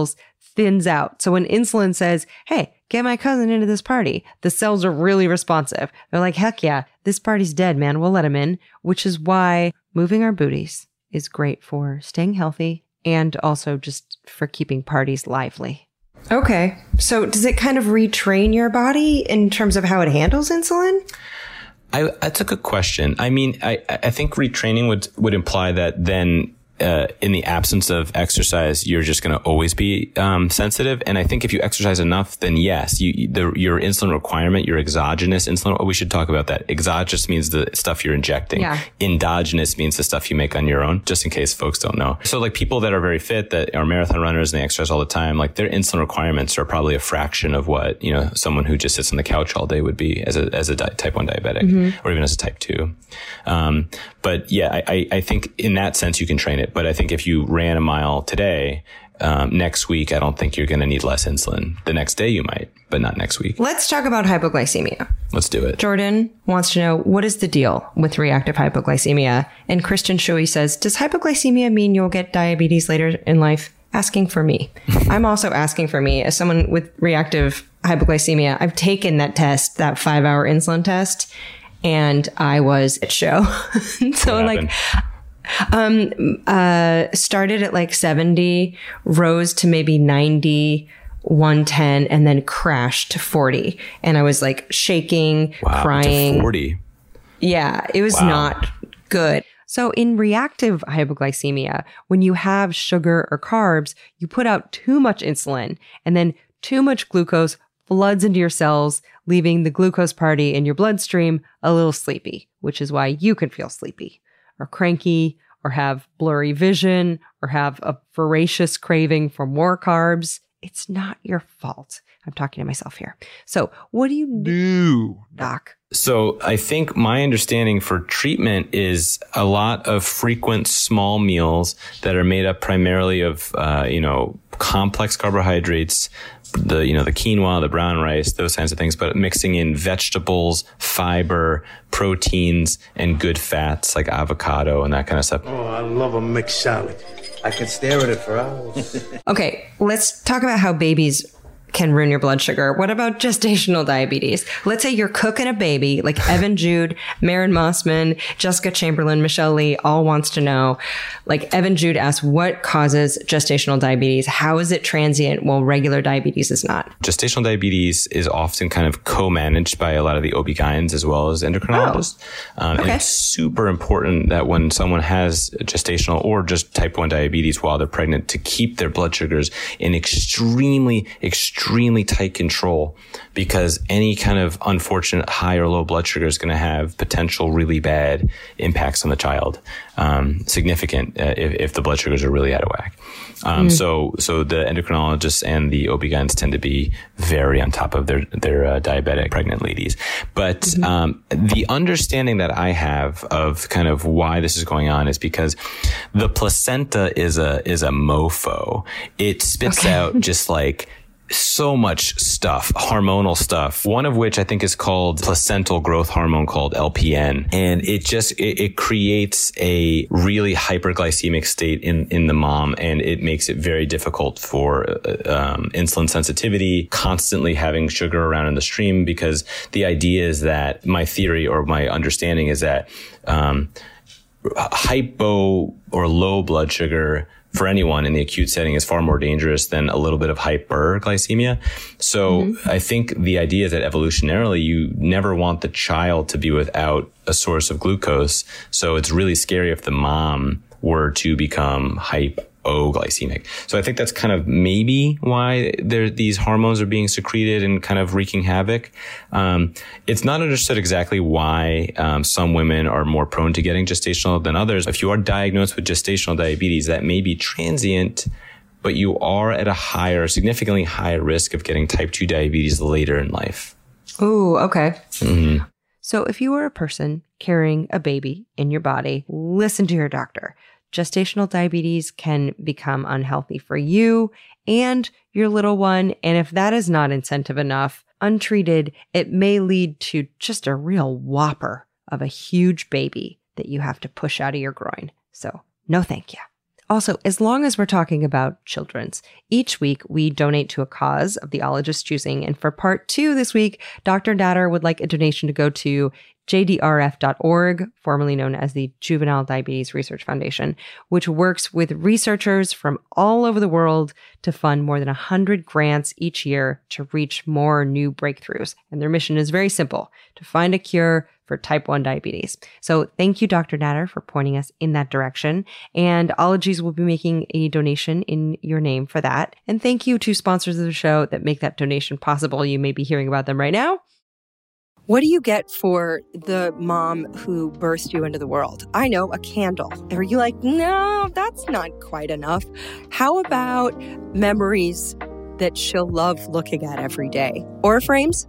thins out. So when insulin says, hey, get my cousin into this party, the cells are really responsive. They're like, heck yeah, this party's dead, man. We'll let him in, which is why moving our booties is great for staying healthy and also just for keeping parties lively. Okay. So does it kind of retrain your body in terms of how it handles insulin? I, that's a good question. I mean, I, I think retraining would, would imply that then Uh, in the absence of exercise, you're just going to always be um, sensitive. And I think if you exercise enough, then yes, you, the, your insulin requirement, your exogenous insulin, oh, we should talk about that. Exogenous means the stuff you're injecting. Yeah. Endogenous means the stuff you make on your own, just in case folks don't know. So like people that are very fit, that are marathon runners and they exercise all the time, like their insulin requirements are probably a fraction of what, you know, someone who just sits on the couch all day would be as a, as a di- type one diabetic, mm-hmm. or even as a type two. Um, but yeah, I, I think in that sense you can train it. But I think if you ran a mile today, um, next week, I don't think you're going to need less insulin. The next day you might, but not next week. Let's talk about hypoglycemia. Let's do it. Jordan wants to know, what is the deal with reactive hypoglycemia? And Christian Shui says, does hypoglycemia mean you'll get diabetes later in life? Asking for me. I'm also asking for me as someone with reactive hypoglycemia. I've taken that test, that five hour insulin test, and I was at show. So like, um, uh, started at like seventy, rose to maybe ninety, one ten, and then crashed to forty. And I was like shaking, wow, crying. To forty. Yeah, it was wow. not good. So in reactive hypoglycemia, when you have sugar or carbs, you put out too much insulin, and then too much glucose floods into your cells, leaving the glucose party in your bloodstream a little sleepy, which is why you can feel sleepy or cranky or have blurry vision or have a voracious craving for more carbs. It's not your fault. I'm talking to myself here. So what do you do, Doc? So I think my understanding for treatment is a lot of frequent small meals that are made up primarily of, uh, you know, complex carbohydrates, the, you know, the quinoa, the brown rice, those kinds of things, but mixing in vegetables, fiber, proteins, and good fats like avocado and that kind of stuff. Oh, I love a mixed salad. I could stare at it for hours. Okay, let's talk about how babies can ruin your blood sugar. What about gestational diabetes? Let's say you're cooking a baby, like Evan Jude, Maren Mossman, Jessica Chamberlain, Michelle Lee, all wants to know. Like Evan Jude asks, what causes gestational diabetes? How is it transient while regular diabetes is not? Gestational diabetes is often kind of co-managed by a lot of the O B G Y Ns as well as endocrinologists. Oh. Um, okay. And it's super important that when someone has gestational or just type one diabetes while they're pregnant, to keep their blood sugars in extremely, extremely extremely tight control, because any kind of unfortunate high or low blood sugar is going to have potential really bad impacts on the child, um, significant uh, if, if the blood sugars are really out of whack. Um, mm. So, so the endocrinologists and the O B G Y Ns tend to be very on top of their their uh, diabetic pregnant ladies. But mm-hmm. um, the understanding that I have of kind of why this is going on is because the placenta is a is a mofo. It spits okay. out just like so much stuff, hormonal stuff, one of which I think is called placental growth hormone, called L P N. And it just, it, it creates a really hyperglycemic state in, in the mom. And it makes it very difficult for um, insulin sensitivity, constantly having sugar around in the stream, because the idea is that my theory or my understanding is that um, hypo or low blood sugar for anyone in the acute setting is far more dangerous than a little bit of hyperglycemia. So mm-hmm. I think the idea is that evolutionarily, you never want the child to be without a source of glucose. So it's really scary if the mom were to become hypoglycemic. So I think that's kind of maybe why there, these hormones are being secreted and kind of wreaking havoc. Um, it's not understood exactly why um, some women are more prone to getting gestational than others. If you are diagnosed with gestational diabetes, that may be transient, but you are at a higher, significantly higher risk of getting type two diabetes later in life. Ooh, okay. Mm-hmm. So if you were a person carrying a baby in your body, listen to your doctor. Gestational diabetes can become unhealthy for you and your little one. And if that is not incentive enough, untreated, it may lead to just a real whopper of a huge baby that you have to push out of your groin. So no, thank you. Also, as long as we're talking about children's, each week we donate to a cause of the ologist's choosing. And for part two this week, Doctor Natter would like a donation to go to J D R F dot org, formerly known as the Juvenile Diabetes Research Foundation, which works with researchers from all over the world to fund more than one hundred grants each year to reach more new breakthroughs. And their mission is very simple, to find a cure for type one diabetes. So thank you, Doctor Natter, for pointing us in that direction. And Ologies will be making a donation in your name for that. And thank you to sponsors of the show that make that donation possible. You may be hearing about them right now. What do you get for the mom who birthed you into the world? I know, a candle. Are you like, no, that's not quite enough? How about memories that she'll love looking at every day? Aura frames?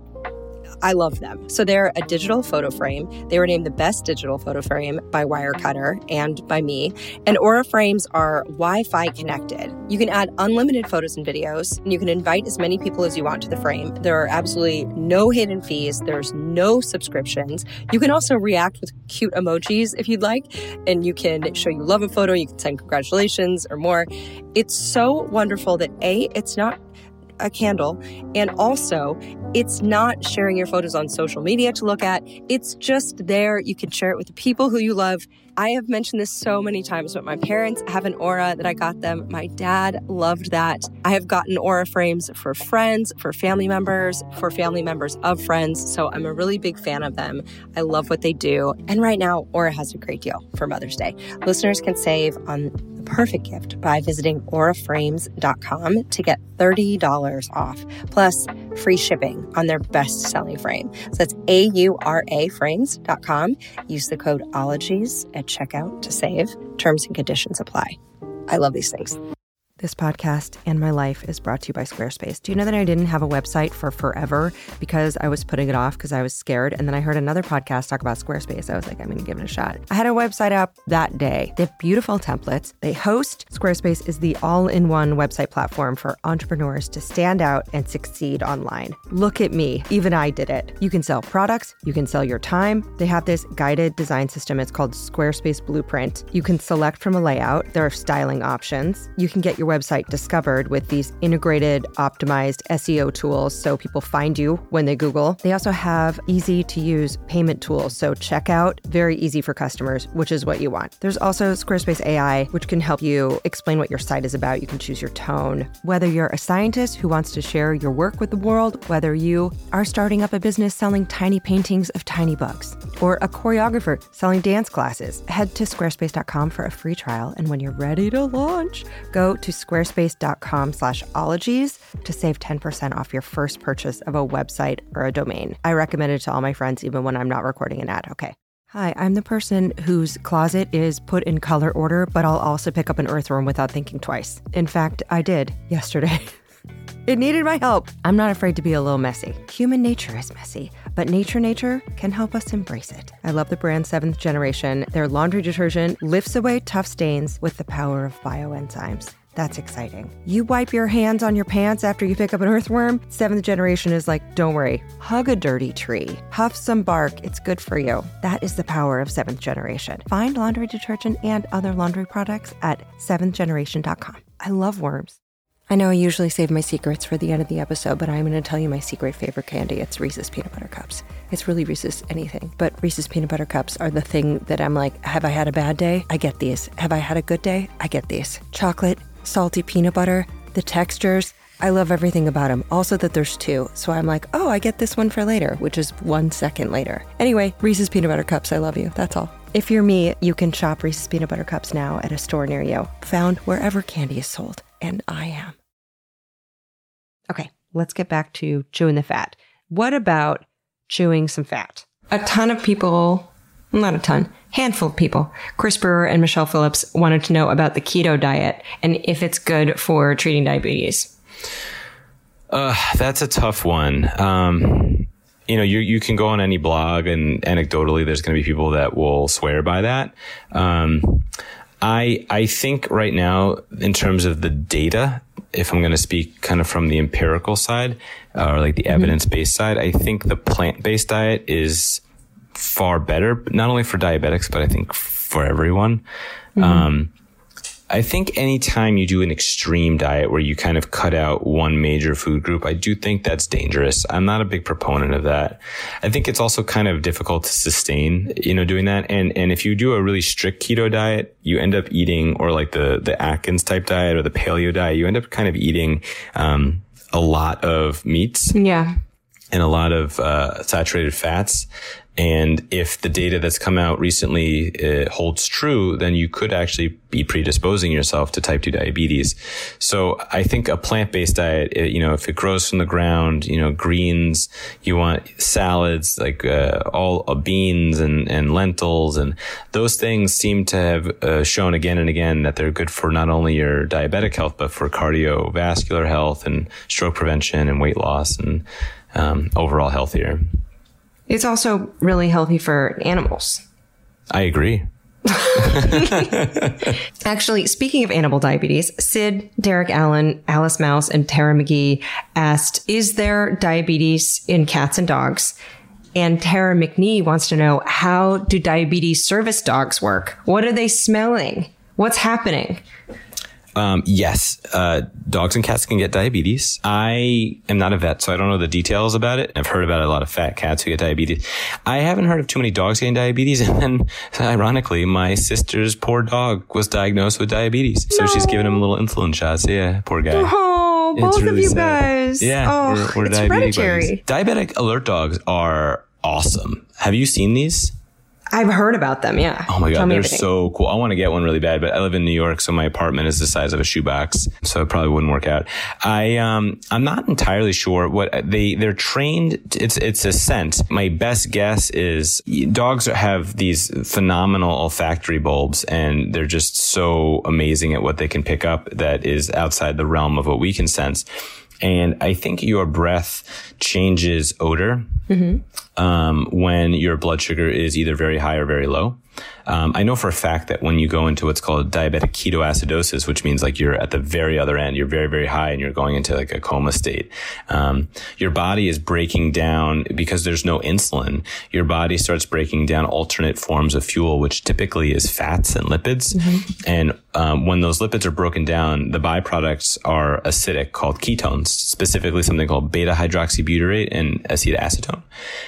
I love them. So they're a digital photo frame. They were named the best digital photo frame by Wirecutter and by me. And Aura frames are Wi-Fi connected. You can add unlimited photos and videos, and you can invite as many people as you want to the frame. There are absolutely no hidden fees. There's no subscriptions. You can also react with cute emojis if you'd like, and you can show you love a photo. You can send congratulations or more. It's so wonderful that A, it's not a candle, and also it's not sharing your photos on social media to look at. It's just there. You can share it with the people who you love. I have mentioned this so many times, but my parents have an Aura that I got them. My dad loved that. I have gotten Aura frames for friends, for family members, for family members of friends. So I'm a really big fan of them. I love what they do. And right now, Aura has a great deal for Mother's Day. Listeners can save on the perfect gift by visiting aura frames dot com to get thirty dollars off, plus free shipping on their best-selling frame. So that's A U R A frames dot com. Use the code OLOGIES at checkout to save. Terms and conditions apply. I love these things. This podcast and my life is brought to you by Squarespace. Do you know that I didn't have a website for forever because I was putting it off because I was scared? And then I heard another podcast talk about Squarespace. I was like, I'm going to give it a shot. I had a website up that day. They have beautiful templates. They host. Squarespace is the all-in-one website platform for entrepreneurs to stand out and succeed online. Look at me. Even I did it. You can sell products. You can sell your time. They have this guided design system. It's called Squarespace Blueprint. You can select from a layout. There are styling options. You can get your website discovered with these integrated, optimized S E O tools so people find you when they Google. They also have easy to use payment tools. So checkout, very easy for customers, which is what you want. There's also Squarespace A I, which can help you explain what your site is about. You can choose your tone. Whether you're a scientist who wants to share your work with the world, whether you are starting up a business selling tiny paintings of tiny bugs, or a choreographer selling dance classes, head to squarespace dot com for a free trial. And when you're ready to launch, go to squarespace dot com slash ologies to save ten percent off your first purchase of a website or a domain. I recommend it to all my friends, even when I'm not recording an ad. Okay. Hi, I'm the person whose closet is put in color order, but I'll also pick up an earthworm without thinking twice. In fact, I did yesterday. It needed my help. I'm not afraid to be a little messy. Human nature is messy, but Nature Nature can help us embrace it. I love the brand seventh Generation. Their laundry detergent lifts away tough stains with the power of bioenzymes. That's exciting. You wipe your hands on your pants after you pick up an earthworm? seventh Generation is like, don't worry, hug a dirty tree, huff some bark, it's good for you. That is the power of seventh Generation. Find laundry detergent and other laundry products at seventh generation dot com. I love worms. I know I usually save my secrets for the end of the episode, but I'm going to tell you my secret favorite candy. It's Reese's Peanut Butter Cups. It's really Reese's anything, but Reese's Peanut Butter Cups are the thing that I'm like, have I had a bad day? I get these. Have I had a good day? I get these. Chocolate, salty peanut butter, the textures. I love everything about them. Also that there's two. So I'm like, oh, I get this one for later, which is one second later. Anyway, Reese's Peanut Butter Cups, I love you. That's all. If you're me, you can shop Reese's Peanut Butter Cups now at a store near you, found wherever candy is sold. And I am. Okay, let's get back to chewing the fat. What about chewing some fat? A ton of people, not a ton, handful of people, Chris Brewer and Michelle Phillips wanted to know about the keto diet and if it's good for treating diabetes. Uh, that's a tough one. Um, you know, you you can go on any blog and anecdotally, there's going to be people that will swear by that. Um, I I think right now, in terms of the data, if I'm going to speak kind of from the empirical side, uh, or like the mm-hmm. evidence-based side, I think the plant-based diet is far better, not only for diabetics, but I think for everyone. Mm-hmm. Um, I think anytime you do an extreme diet where you kind of cut out one major food group, I do think that's dangerous. I'm not a big proponent of that. I think it's also kind of difficult to sustain, you know, doing that. And, and if you do a really strict keto diet, you end up eating, or like the, the Atkins type diet or the paleo diet, you end up kind of eating, um, a lot of meats. Yeah. And a lot of, uh, saturated fats. And if the data that's come out recently uh, holds true, then you could actually be predisposing yourself to type two diabetes. So I think a plant-based diet, it, you know, if it grows from the ground, you know, greens, you want salads, like uh, all uh, beans and, and lentils, and those things seem to have uh, shown again and again that they're good for not only your diabetic health, but for cardiovascular health and stroke prevention and weight loss and um, overall healthier. It's also really healthy for animals. I agree. Actually, speaking of animal diabetes, Sid, Derek Allen, Alice Mouse, and Tara McGee asked, is there diabetes in cats and dogs? And Tara McNee wants to know, how do diabetes service dogs work? What are they smelling? What's happening? Um, yes, uh, dogs and cats can get diabetes. I am not a vet, so I don't know the details about it. I've heard about a lot of fat cats who get diabetes. I haven't heard of too many dogs getting diabetes. And then, ironically, my sister's poor dog was diagnosed with diabetes. So no. she's giving him little insulin shots. Yeah, poor guy. Oh, it's both really of you sad. guys. Yeah, oh, we're, we're it's diabetic hereditary. buddies. Diabetic alert dogs are awesome. Have you seen these? I've heard about them, yeah. Oh my God, they're everything. so cool. I want to get one really bad, but I live in New York, so my apartment is the size of a shoebox, so it probably wouldn't work out. I, um, I'm not entirely sure what they, they're trained. It's, it's a scent. My best guess is dogs have these phenomenal olfactory bulbs, and they're just so amazing at what they can pick up that is outside the realm of what we can sense. And I think your breath changes odor mm-hmm. um, when your blood sugar is either very high or very low. Um, I know for a fact that when you go into what's called diabetic ketoacidosis, which means like you're at the very other end, you're very, very high and you're going into like a coma state. Um, your body is breaking down because there's no insulin. Your body starts breaking down alternate forms of fuel, which typically is fats and lipids. Mm-hmm. And um, when those lipids are broken down, the byproducts are acidic called ketones, specifically something called beta hydroxybutyrate and acetylacetone.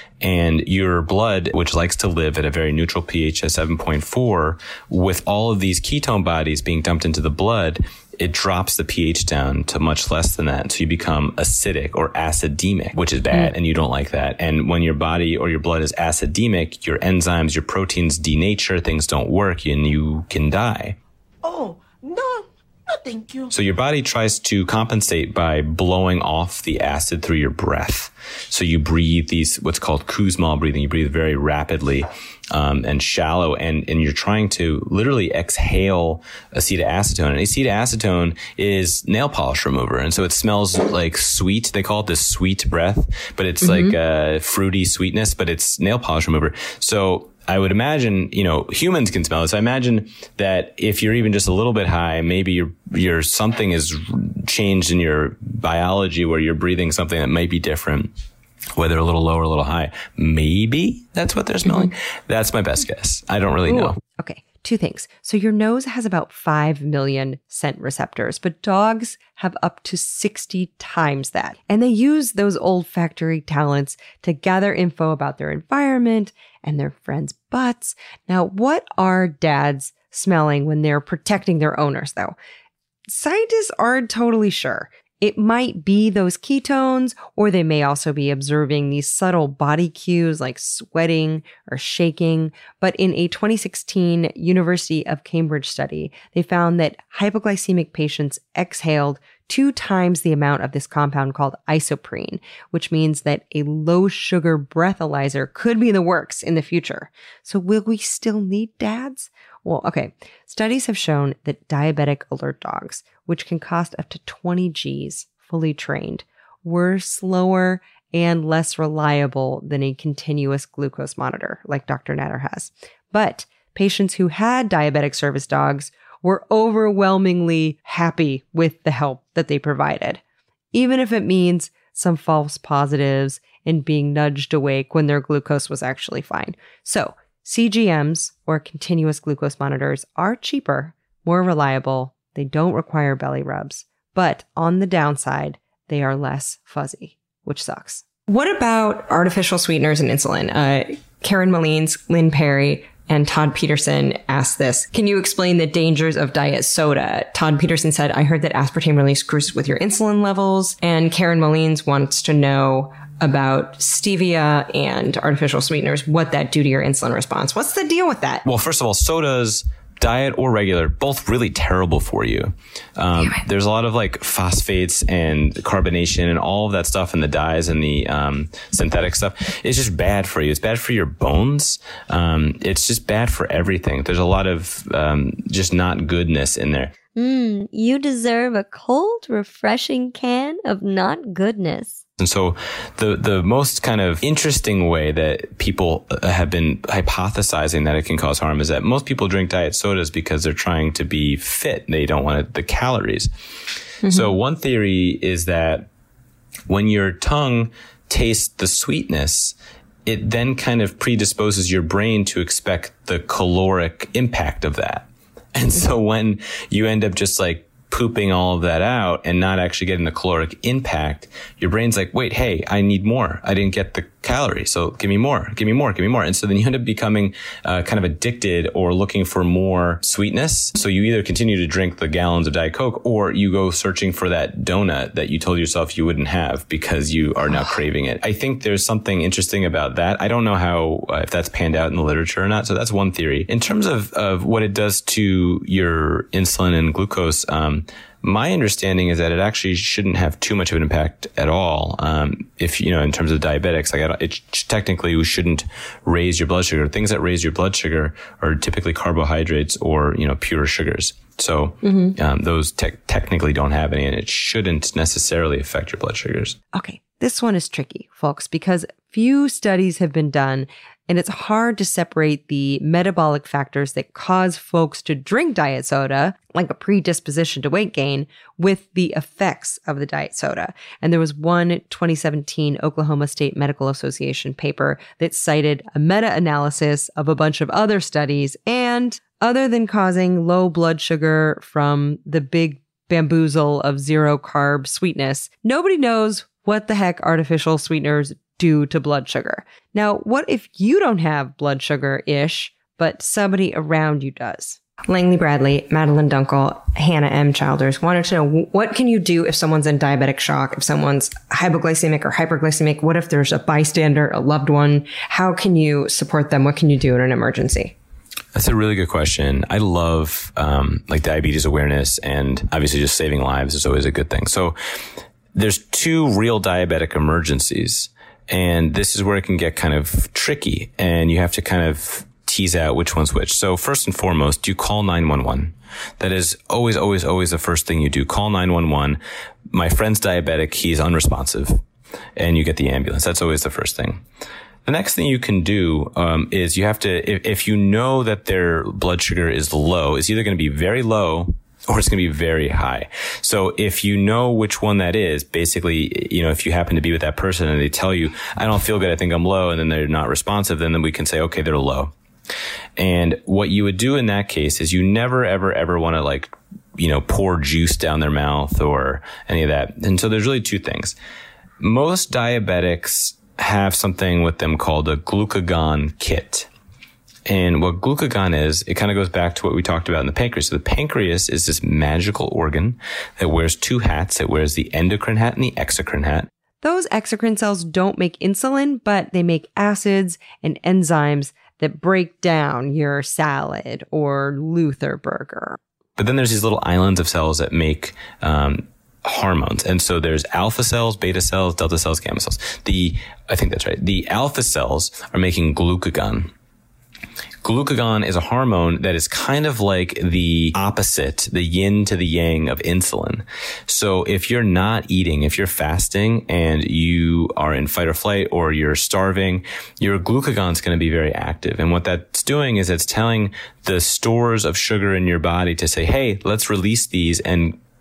And your blood, which likes to live at a very neutral pH of seven point four, with all of these ketone bodies being dumped into the blood, it drops the pH down to much less than that. So you become acidic or acidemic, which is bad, mm. and you don't like that. And when your body or your blood is acidemic, your enzymes, your proteins denature, things don't work, and you can die. Oh, no. No, thank you. So your body tries to compensate by blowing off the acid through your breath. So you breathe these, what's called Kussmaul breathing. You breathe very rapidly, um, and shallow, and, and you're trying to literally exhale acetylacetone. And acetylacetone is nail polish remover. And so it smells like sweet. They call it the sweet breath, but it's mm-hmm. like a fruity sweetness, but it's nail polish remover. So I would imagine, you know, humans can smell this. I imagine that if you're even just a little bit high, maybe your your something is changed in your biology where you're breathing something that might be different, whether a little low or a little high. Maybe that's what they're smelling. Mm-hmm. That's my best guess. I don't really Ooh. know. Okay. Two things. So your nose has about five million scent receptors, but dogs have up to sixty times that. And they use those olfactory talents to gather info about their environment and their friends' butts. Now, what are dads smelling when they're protecting their owners, though? Scientists aren't totally sure. It might be those ketones, or they may also be observing these subtle body cues like sweating or shaking. But in a twenty sixteen University of Cambridge study, they found that hypoglycemic patients exhaled two times the amount of this compound called isoprene, which means that a low sugar breathalyzer could be in the works in the future. So will we still need dads? Well, okay. Studies have shown that diabetic alert dogs, which can cost up to twenty G's fully trained, were slower and less reliable than a continuous glucose monitor like Doctor Natter has. But patients who had diabetic service dogs were overwhelmingly happy with the help that they provided, even if it means some false positives and being nudged awake when their glucose was actually fine. So C G Ms, or continuous glucose monitors, are cheaper, more reliable, They don't require belly rubs. But on the downside, they are less fuzzy, which sucks. What about artificial sweeteners and insulin? Uh, Karen Malines, Lynn Perry, and Todd Peterson asked this. Can you explain the dangers of diet soda? Todd Peterson said, I heard that aspartame really screws with your insulin levels. And Karen Malines wants to know about stevia and artificial sweeteners, what that do to your insulin response. What's the deal with that? Well, first of all, sodas, diet or regular, both really terrible for you. Um, there's a lot of like phosphates and carbonation and all of that stuff in the dyes and the um, synthetic stuff. It's just bad for you. It's bad for your bones. Um, it's just bad for everything. There's a lot of um, just not goodness in there. Mm, you deserve a cold, refreshing can of not goodness. And so the the most kind of interesting way that people have been hypothesizing that it can cause harm is that most people drink diet sodas because they're trying to be fit. They don't want the calories. Mm-hmm. So one theory is that when your tongue tastes the sweetness, it then kind of predisposes your brain to expect the caloric impact of that. And so when you end up just like pooping all of that out and not actually getting the caloric impact, your brain's like, wait, hey, I need more. I didn't get the calories. So give me more, give me more, give me more. And so then you end up becoming uh, kind of addicted or looking for more sweetness. So you either continue to drink the gallons of Diet Coke or you go searching for that donut that you told yourself you wouldn't have because you are now craving it. I think there's something interesting about that. I don't know how, uh, if that's panned out in the literature or not. So that's one theory. In terms of, of what it does to your insulin and glucose, um, my understanding is that it actually shouldn't have too much of an impact at all. Um, if, you know, in terms of diabetics, like I don't, it technically shouldn't raise your blood sugar. Things that raise your blood sugar are typically carbohydrates or, you know, pure sugars. So mm-hmm. um, those te- technically don't have any, and it shouldn't necessarily affect your blood sugars. Okay, this one is tricky, folks, because few studies have been done. And it's hard to separate the metabolic factors that cause folks to drink diet soda, like a predisposition to weight gain, with the effects of the diet soda. And there was one twenty seventeen Oklahoma State Medical Association paper that cited a meta-analysis of a bunch of other studies. And other than causing low blood sugar from the big bamboozle of zero carb sweetness, nobody knows what the heck artificial sweeteners do to blood sugar. Now, what if you don't have blood sugar-ish, but somebody around you does? Langley Bradley, Madeline Dunkel, Hannah M. Childers wanted to know, what can you do if someone's in diabetic shock, if someone's hypoglycemic or hyperglycemic? What if there's a bystander, a loved one? How can you support them? What can you do in an emergency? That's a really good question. I love um, like diabetes awareness, and obviously just saving lives is always a good thing. So there's two real diabetic emergencies. And this is where it can get kind of tricky, and you have to kind of tease out which one's which. So first and foremost, you call nine one one. That is always, always, always the first thing you do. Call nine one one. My friend's diabetic. He's unresponsive. And you get the ambulance. That's always the first thing. The next thing you can do um, is you have to, if, if you know that their blood sugar is low, it's either going to be very low or it's going to be very high. So if you know which one that is, basically, you know, if you happen to be with that person and they tell you, I don't feel good, I think I'm low, and then they're not responsive, then, then we can say, okay, they're low. And what you would do in that case is you never, ever, ever want to like, you know, pour juice down their mouth or any of that. And so there's really two things. Most diabetics have something with them called a glucagon kit. And what glucagon is, it kind of goes back to what we talked about in the pancreas. So the pancreas is this magical organ that wears two hats. It wears the endocrine hat and the exocrine hat. Those exocrine cells don't make insulin, but they make acids and enzymes that break down your salad or Luther burger. But then there's these little islands of cells that make um hormones. And so there's alpha cells, beta cells, delta cells, gamma cells. The, I think that's right. The alpha cells are making glucagon. Glucagon is a hormone that is kind of like the opposite, the yin to the yang of insulin. So if you're not eating, if you're fasting and you are in fight or flight or you're starving, your glucagon is going to be very active. And what that's doing is it's telling the stores of sugar in your body to say, hey, let's release these and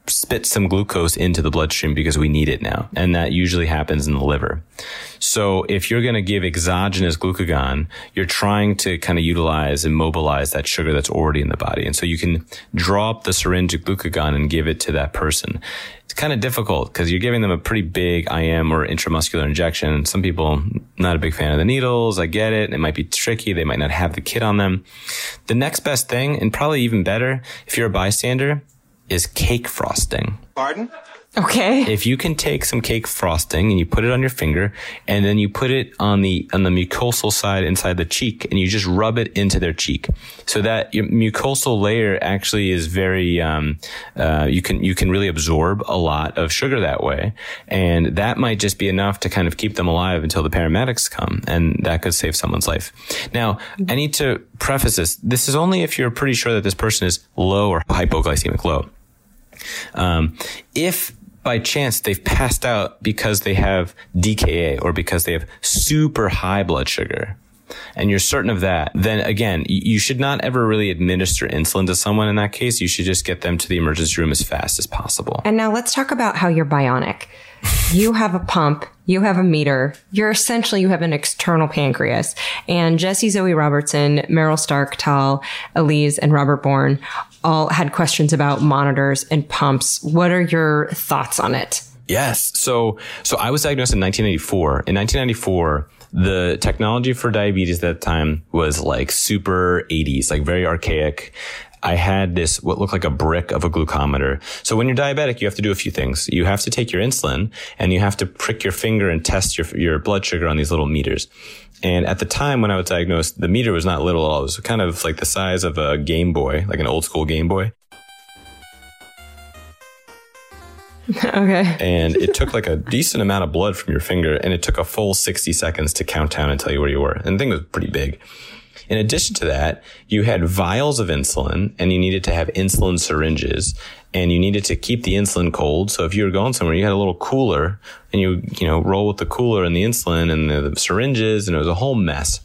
spit some glucose into the bloodstream because we need it now. And that usually happens in the liver. So if you're going to give exogenous glucagon, you're trying to kind of utilize and mobilize that sugar that's already in the body. And so you can draw up the syringe of glucagon and give it to that person. It's kind of difficult because you're giving them a pretty big I M or intramuscular injection. Some people, not a big fan of the needles. I get it. It might be tricky. They might not have the kit on them. The next best thing, and probably even better, if you're a bystander, is cake frosting. Pardon? Okay. If you can take some cake frosting and you put it on your finger and then you put it on the on the mucosal side inside the cheek and you just rub it into their cheek so that your mucosal layer actually is very um uh you can you can really absorb a lot of sugar that way, and that might just be enough to kind of keep them alive until the paramedics come, and that could save someone's life. Now, I need to preface this. This is only if you're pretty sure that this person is low or hypoglycemic low. Um, if by chance they've passed out because they have D K A or because they have super high blood sugar, and you're certain of that, then again, you should not ever really administer insulin to someone in that case. You should just get them to the emergency room as fast as possible. And now let's talk about how you're bionic. You have a pump, you have a meter, you're essentially, you have an external pancreas. And Jesse Zoe Robertson, Meryl Stark, Tal, Elise, and Robert Bourne all had questions about monitors and pumps. What are your thoughts on it? Yes. So, so I was diagnosed in nineteen ninety-four. In nineteen ninety-four, the technology for diabetes at that time was like super eighties, like very archaic. I had this, what looked like a brick of a glucometer. So when you're diabetic, you have to do a few things. You have to take your insulin and you have to prick your finger and test your, your blood sugar on these little meters. And at the time when I was diagnosed, the meter was not little at all. It was kind of like the size of a Game Boy, like an old school Game Boy. Okay. And it took like a decent amount of blood from your finger, and it took a full sixty seconds to count down and tell you where you were. And the thing was pretty big. In addition to that, you had vials of insulin, and you needed to have insulin syringes, and you needed to keep the insulin cold. So if you were going somewhere, you had a little cooler, and you, you know, roll with the cooler and the insulin and the, the syringes, and it was a whole mess.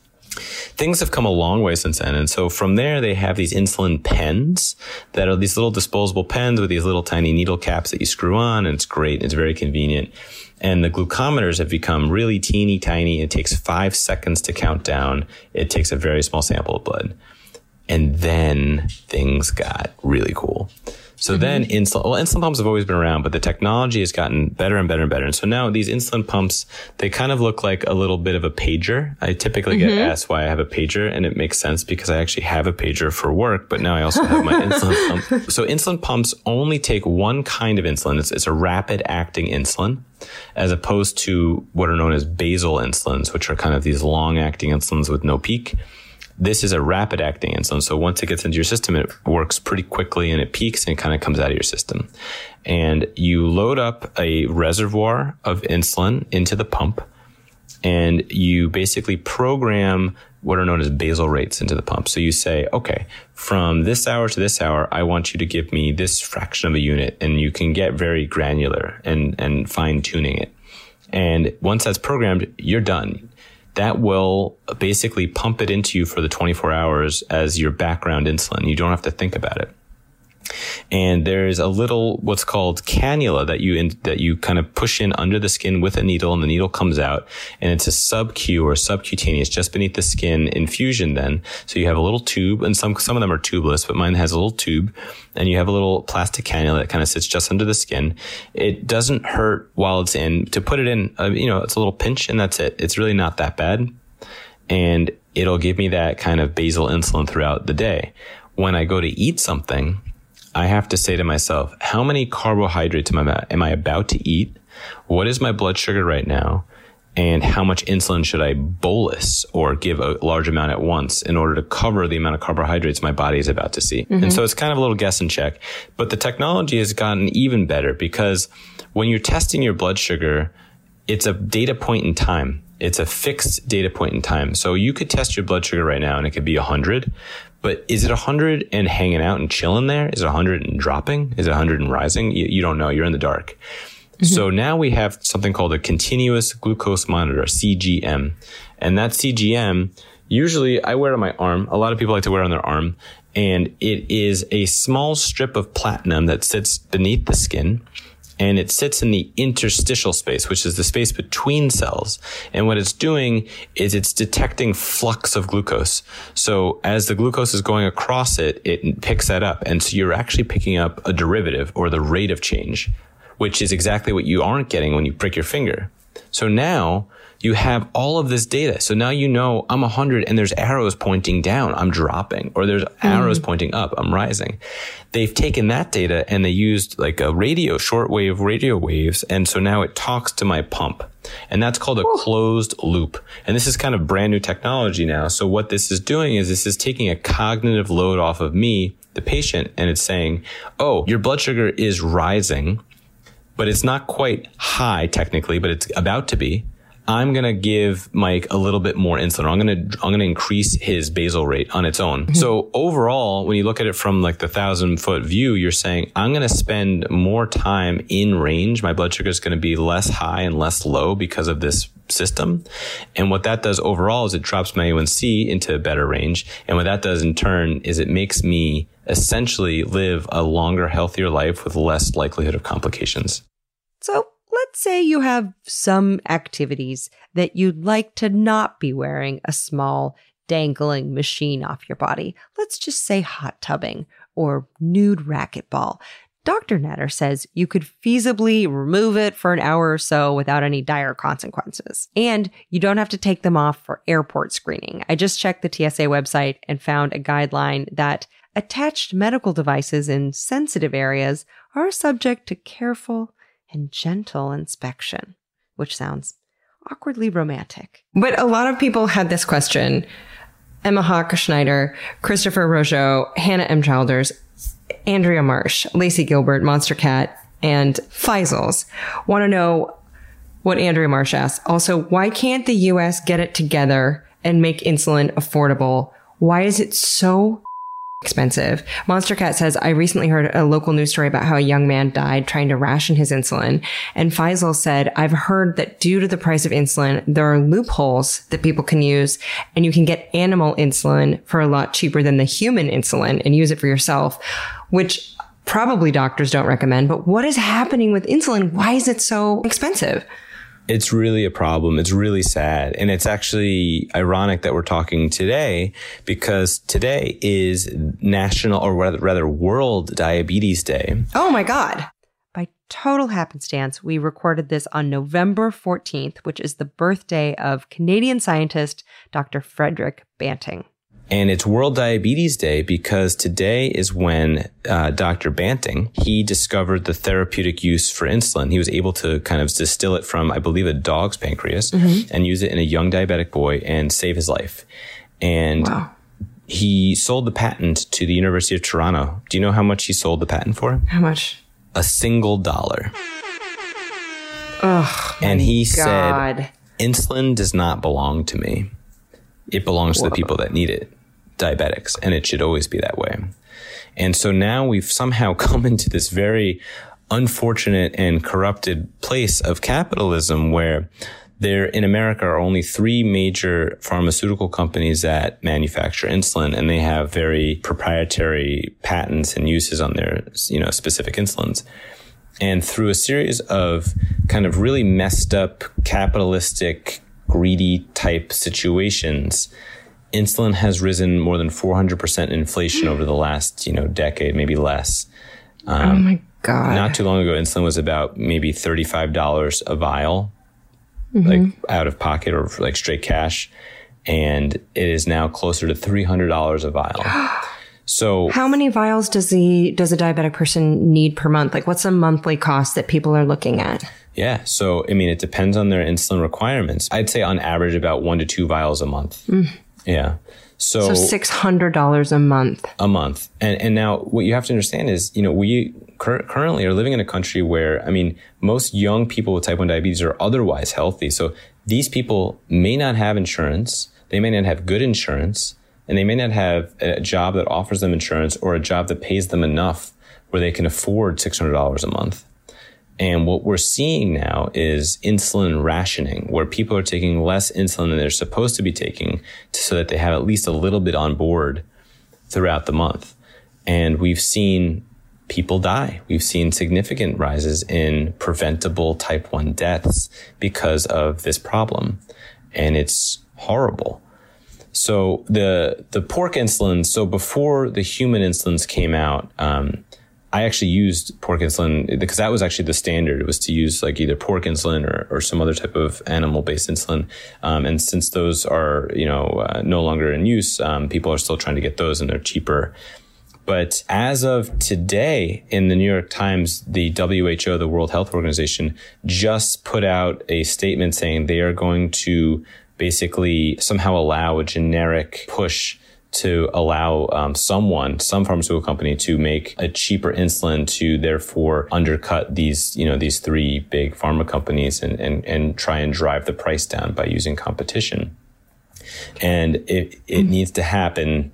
Things have come a long way since then. And so from there, they have these insulin pens that are these little disposable pens with these little tiny needle caps that you screw on. And it's great. It's very convenient. And the glucometers have become really teeny tiny. It takes five seconds to count down. It takes a very small sample of blood. And then things got really cool. So mm-hmm. then insulin, well, insulin pumps have always been around, but the technology has gotten better and better and better. And so now these insulin pumps, they kind of look like a little bit of a pager. I typically mm-hmm. get asked why I have a pager, and it makes sense because I actually have a pager for work, but now I also have my insulin pump. So insulin pumps only take one kind of insulin. It's, it's a rapid acting insulin, as opposed to what are known as basal insulins, which are kind of these long acting insulins with no peak. This is a rapid acting insulin. So once it gets into your system, it works pretty quickly and it peaks and it kind of comes out of your system. And you load up a reservoir of insulin into the pump, and you basically program what are known as basal rates into the pump. So you say, okay, from this hour to this hour, I want you to give me this fraction of a unit, and you can get very granular and, and fine tuning it. And once that's programmed, you're done. That will basically pump it into you for the twenty-four hours as your background insulin. You don't have to think about it. And there's a little what's called cannula that you in, that you kind of push in under the skin with a needle, and the needle comes out, and it's a sub-Q or subcutaneous, just beneath the skin infusion then. So you have a little tube, and some some of them are tubeless, but mine has a little tube, and you have a little plastic cannula that kind of sits just under the skin. It doesn't hurt while it's in. To put it in, uh, you know, it's a little pinch, and that's it. It's really not that bad. And it'll give me that kind of basal insulin throughout the day. When I go to eat something, I have to say to myself, how many carbohydrates am I, am I about to eat? What is my blood sugar right now? And how much insulin should I bolus or give a large amount at once in order to cover the amount of carbohydrates my body is about to see? Mm-hmm. And so it's kind of a little guess and check. But the technology has gotten even better, because when you're testing your blood sugar, it's a data point in time. It's a fixed data point in time. So you could test your blood sugar right now and it could be one hundred. But is it one hundred and hanging out and chilling there? Is it one hundred and dropping? Is it one hundred and rising? You, you don't know. You're in the dark. Mm-hmm. So now we have something called a continuous glucose monitor, C G M. And that C G M, usually I wear it on my arm. A lot of people like to wear it on their arm. And it is a small strip of platinum that sits beneath the skin. And it sits in the interstitial space, which is the space between cells. And what it's doing is it's detecting flux of glucose. So as the glucose is going across it, it picks that up. And so you're actually picking up a derivative, or the rate of change, which is exactly what you aren't getting when you prick your finger. So now you have all of this data. So now you know I'm one hundred and there's arrows pointing down, I'm dropping, or there's arrows mm. pointing up, I'm rising. They've taken that data and they used like a radio, shortwave radio waves. And so now it talks to my pump. And that's called a Ooh. closed loop. And this is kind of brand new technology now. So what this is doing is this is taking a cognitive load off of me, the patient, and it's saying, oh, your blood sugar is rising, but it's not quite high technically, but it's about to be. I'm going to give Mike a little bit more insulin. I'm going to, I'm going to increase his basal rate on its own. Mm-hmm. So overall, when you look at it from like the thousand foot view, you're saying, I'm going to spend more time in range. My blood sugar is going to be less high and less low because of this system. And what that does overall is it drops my A one C into a better range. And what that does in turn is it makes me essentially live a longer, healthier life with less likelihood of complications. So let's say you have some activities that you'd like to not be wearing a small dangling machine off your body. Let's just say hot tubbing or nude racquetball. Doctor Natter says you could feasibly remove it for an hour or so without any dire consequences. And you don't have to take them off for airport screening. I just checked the T S A website and found a guideline that attached medical devices in sensitive areas are subject to careful and gentle inspection, which sounds awkwardly romantic. But a lot of people had this question. Emma Hawk Schneider, Christopher Rojo, Hannah M. Childers, Andrea Marsh, Lacey Gilbert, Monster Cat, and Faisals want to know what Andrea Marsh asks. Also, why can't the U S get it together and make insulin affordable? Why is it so expensive? Monster Cat says, I recently heard a local news story about how a young man died trying to ration his insulin. And Faisal said, I've heard that due to the price of insulin, there are loopholes that people can use, and you can get animal insulin for a lot cheaper than the human insulin and use it for yourself, which probably doctors don't recommend. But what is happening with insulin? Why is it so expensive? It's really a problem. It's really sad. And it's actually ironic that we're talking today, because today is National, or rather, rather World Diabetes Day. Oh my God. By total happenstance, we recorded this on November fourteenth, which is the birthday of Canadian scientist Doctor Frederick Banting. And it's World Diabetes Day because today is when uh, Doctor Banting, he discovered the therapeutic use for insulin. He was able to kind of distill it from, I believe, a dog's pancreas mm-hmm. and use it in a young diabetic boy and save his life. And wow. he sold the patent to the University of Toronto. Do you know how much he sold the patent for? How much? A single dollar. Oh, and he God. said, insulin does not belong to me. It belongs Whoa. to the people that need it. Diabetics, and it should always be that way. And so now we've somehow come into this very unfortunate and corrupted place of capitalism where there in America are only three major pharmaceutical companies that manufacture insulin, and they have very proprietary patents and uses on their, you know, specific insulins. And through a series of kind of really messed up capitalistic, greedy type situations, insulin has risen more than four hundred percent in inflation over the last, you know, decade, maybe less. Um, oh my God. Not too long ago, insulin was about maybe thirty-five dollars a vial, mm-hmm. like out of pocket or like straight cash. And it is now closer to three hundred dollars a vial. So how many vials does the, does a diabetic person need per month? Like what's a monthly cost that people are looking at? Yeah. So, I mean, it depends on their insulin requirements. I'd say on average about one to two vials a month. Mm. Yeah. So, so six hundred dollars a month. A month. And and now what you have to understand is, you know, we cur- currently are living in a country where, I mean, most young people with type one diabetes are otherwise healthy. So these people may not have insurance. They may not have good insurance, and they may not have a job that offers them insurance or a job that pays them enough where they can afford six hundred dollars a month. And what we're seeing now is insulin rationing, where people are taking less insulin than they're supposed to be taking so that they have at least a little bit on board throughout the month. And we've seen people die. We've seen significant rises in preventable type one deaths because of this problem. And it's horrible. So the the pork insulin, so before the human insulins came out, um, I actually used pork insulin because that was actually the standard. It was to use like either pork insulin or, or some other type of animal-based insulin. Um, and since those are, you know, uh, no longer in use, um, people are still trying to get those and they're cheaper. But as of today, in the New York Times, the W H O, the World Health Organization, just put out a statement saying they are going to basically somehow allow a generic push to allow um, someone, some pharmaceutical company, to make a cheaper insulin to therefore undercut these, you know, these three big pharma companies and, and, and try and drive the price down by using competition. And it, it mm-hmm. needs to happen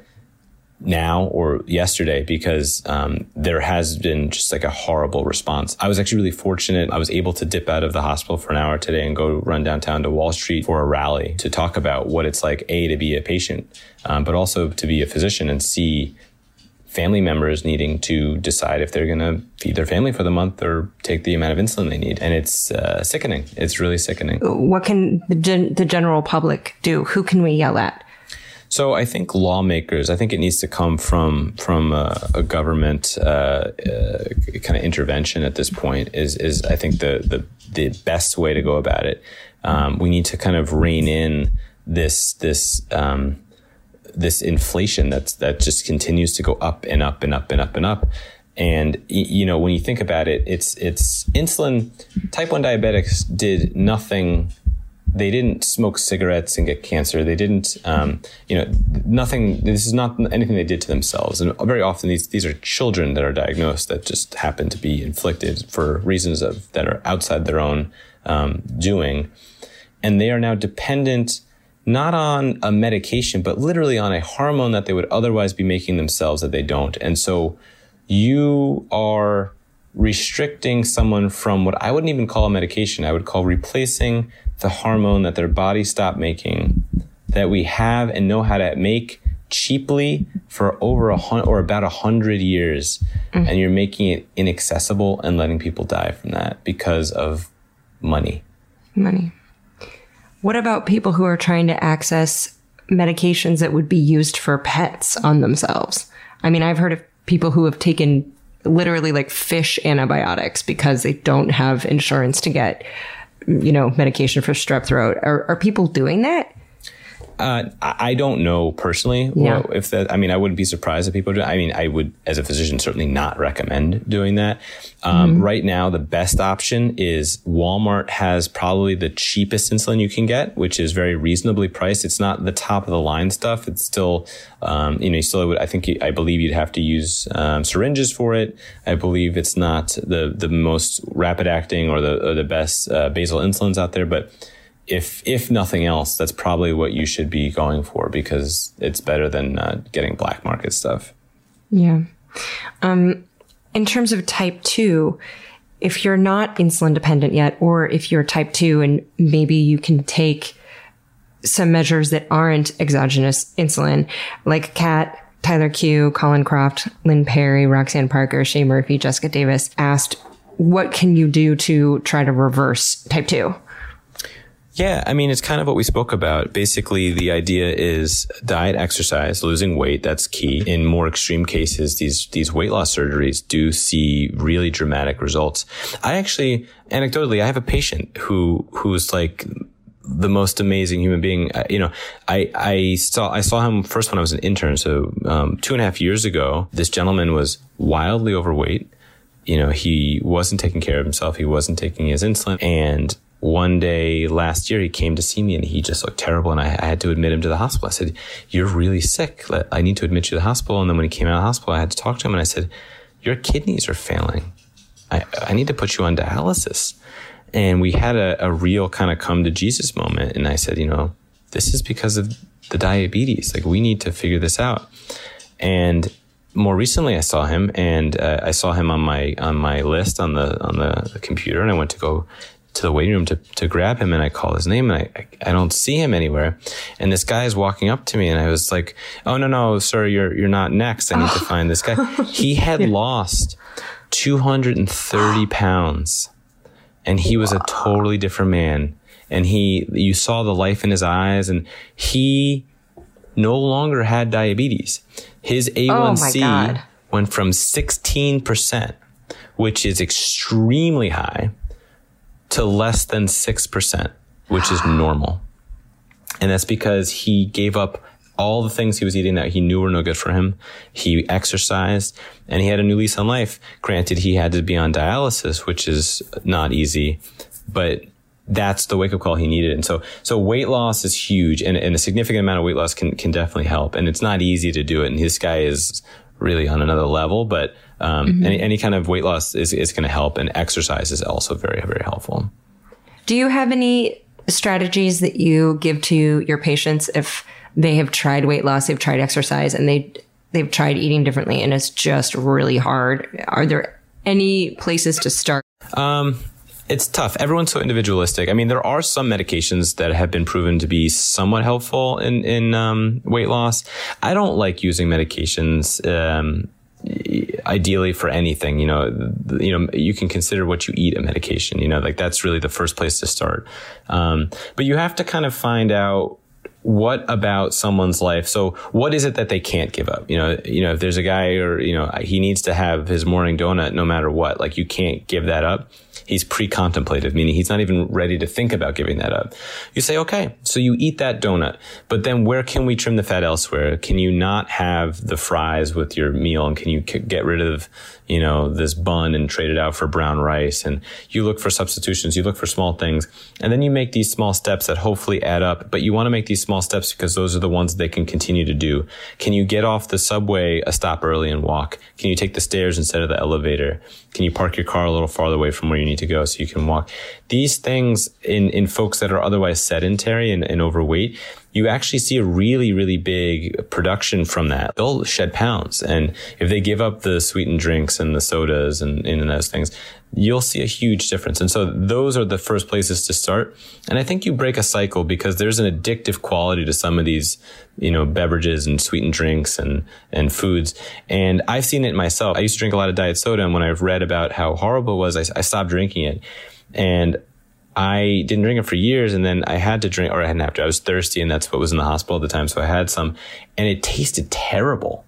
now or yesterday because um, there has been just like a horrible response. I was actually really fortunate. I was able to dip out of the hospital for an hour today and go run downtown to Wall Street for a rally to talk about what it's like, A, to be a patient, um, but also to be a physician and see family members needing to decide if they're going to feed their family for the month or take the amount of insulin they need. And it's uh, sickening. It's really sickening. What can the, gen- the general public do? Who can we yell at? So I think lawmakers, I think it needs to come from from a, a government uh, uh, kind of intervention at this point is, is I think, the, the, the best way to go about it. Um, we need to kind of rein in this this um, this inflation that's that just continues to go up and up and up and up and up. And, you know, when you think about it, it's it's insulin. Type one diabetics did nothing. They didn't smoke cigarettes and get cancer. They didn't, um, you know, nothing. This is not anything they did to themselves. And very often these these are children that are diagnosed that just happen to be inflicted for reasons of that are outside their own um, doing. And they are now dependent not on a medication, but literally on a hormone that they would otherwise be making themselves that they don't. And so you are restricting someone from what I wouldn't even call a medication. I would call replacing the hormone that their body stopped making, that we have and know how to make cheaply for over a hundred or about a hundred years. Mm. And you're making it inaccessible and letting people die from that because of money. Money. What about people who are trying to access medications that would be used for pets on themselves? I mean, I've heard of people who have taken literally like fish antibiotics because they don't have insurance to get, you know, medication for strep throat. Are, are people doing that? Uh, I don't know personally. Yeah. Well, if that, I mean, I wouldn't be surprised if people do. I mean, I would, as a physician, certainly not recommend doing that. Um, mm-hmm. Right now, the best option is Walmart has probably the cheapest insulin you can get, which is very reasonably priced. It's not the top of the line stuff. It's still, um, you know, you still would, I think, I believe you'd have to use um, syringes for it. I believe it's not the, the most rapid acting or the, or the best uh, basal insulins out there, but If if nothing else, that's probably what you should be going for because it's better than uh, getting black market stuff. Yeah. Um, in terms of type two, if you're not insulin dependent yet, or if you're type two and maybe you can take some measures that aren't exogenous insulin, like Kat, Tyler Q, Colin Croft, Lynn Perry, Roxanne Parker, Shay Murphy, Jessica Davis asked, what can you do to try to reverse type two? Yeah, I mean, it's kind of what we spoke about. Basically, the idea is diet, exercise, losing weight. That's key. In more extreme cases, these these weight loss surgeries do see really dramatic results. I actually, anecdotally, I have a patient who who's like the most amazing human being. You know, I I saw I saw him first when I was an intern. So um, two and a half years ago, this gentleman was wildly overweight. You know, he wasn't taking care of himself. He wasn't taking his insulin, and one day last year, he came to see me and he just looked terrible. And I, I had to admit him to the hospital. I said, you're really sick. I need to admit you to the hospital. And then when he came out of the hospital, I had to talk to him and I said, your kidneys are failing. I, I need to put you on dialysis. And we had a, a real kind of come to Jesus moment. And I said, you know, this is because of the diabetes. Like, we need to figure this out. And more recently, I saw him and uh, I saw him on my on my list on the on the computer. And I went to go to the waiting room to, to grab him, and I call his name, and I, I don't see him anywhere. And this guy is walking up to me, and I was like, oh, no, no, sir, you're, you're not next. I need to find this guy. He had yeah. lost two hundred thirty pounds, and he was a totally different man. And he, you saw the life in his eyes, and he no longer had diabetes. His A one C oh went from sixteen percent, which is extremely high, to less than six percent, which is normal. And that's because he gave up all the things he was eating that he knew were no good for him. He exercised, and he had a new lease on life. Granted, he had to be on dialysis, which is not easy, but that's the wake-up call he needed. And so so weight loss is huge, and, and a significant amount of weight loss can, can definitely help. And it's not easy to do it, and this guy is really on another level, but um, mm-hmm. any, any kind of weight loss is, is going to help, and exercise is also very, very helpful. Do you have any strategies that you give to your patients if they have tried weight loss, they've tried exercise, and they, they've tried eating differently, and it's just really hard? Are there any places to start? Um, It's tough. Everyone's so individualistic. I mean, there are some medications that have been proven to be somewhat helpful in, in um, weight loss. I don't like using medications um, ideally for anything. You know, you know, you can consider what you eat a medication. You know, like that's really the first place to start. Um, but you have to kind of find out what about someone's life. So what is it that they can't give up? You know, you know, if there's a guy, or, you know, he needs to have his morning donut no matter what, like you can't give that up. He's pre-contemplative, meaning he's not even ready to think about giving that up. You say, okay, so you eat that donut, but then where can we trim the fat elsewhere? Can you not have the fries with your meal? And can you get rid of, you know, this bun and trade it out for brown rice? And you look for substitutions, you look for small things, and then you make these small steps that hopefully add up. But you want to make these small steps because those are the ones they can continue to do. Can you get off the subway a stop early and walk? Can you take the stairs instead of the elevator? Can you park your car a little farther away from where you need to go so you can walk? These things in, in folks that are otherwise sedentary and, and overweight, you actually see a really, really big production from that. They'll shed pounds. And if they give up the sweetened drinks and the sodas and, and those things, you'll see a huge difference. And so those are the first places to start. And I think you break a cycle because there's an addictive quality to some of these, you know, beverages and sweetened drinks and, and foods. And I've seen it myself. I used to drink a lot of diet soda. And when I've read about how horrible it was, I, I stopped drinking it. And I didn't drink it for years, and then I had to drink, or I hadn't have to. I was thirsty, and that's what was in the hospital at the time. So I had some, and it tasted terrible.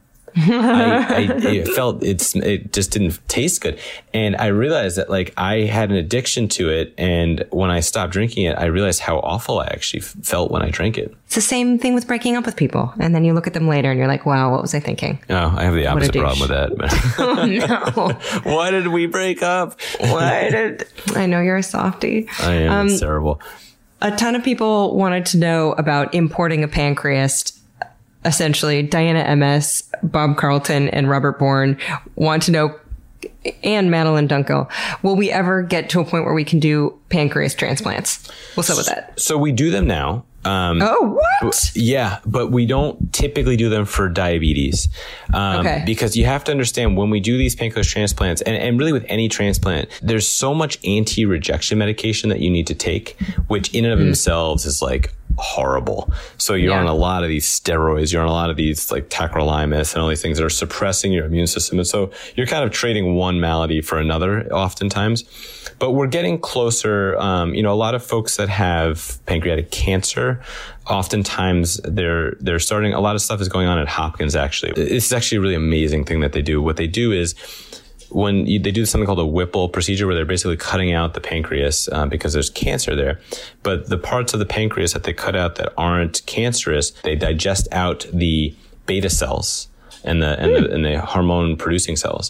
I, I it felt it's it just didn't taste good, and I realized that like I had an addiction to it. And when I stopped drinking it, I realized how awful I actually felt when I drank it. It's the same thing with breaking up with people, and then you look at them later and you're like, "Wow, what was I thinking?" Oh, I have the opposite problem with that. But oh no! Why did we break up? Why did I know you're a softie? I am. Um, it's terrible. A ton of people wanted to know about importing a pancreas. Essentially, Diana M S, Bob Carlton, and Robert Bourne want to know, and Madeline Dunkel, will we ever get to a point where we can do pancreas transplants? What's up with that? So we do them now. Um, oh, what? Yeah, but we don't typically do them for diabetes. Um, okay. Because you have to understand when we do these pancreas transplants, and, and really with any transplant, there's so much anti-rejection medication that you need to take, which in and of mm. themselves is like horrible. So you're yeah. on a lot of these steroids, you're on a lot of these like tacrolimus and all these things that are suppressing your immune system. And so you're kind of trading one malady for another oftentimes. But we're getting closer. Um, you know, a lot of folks that have pancreatic cancer, oftentimes they're they're starting, a lot of stuff is going on at Hopkins actually. It's actually a really amazing thing that they do. What they do is when you, they do something called a Whipple procedure where they're basically cutting out the pancreas uh, because there's cancer there. But the parts of the pancreas that they cut out that aren't cancerous, they digest out the beta cells and the and the, and the hormone producing cells.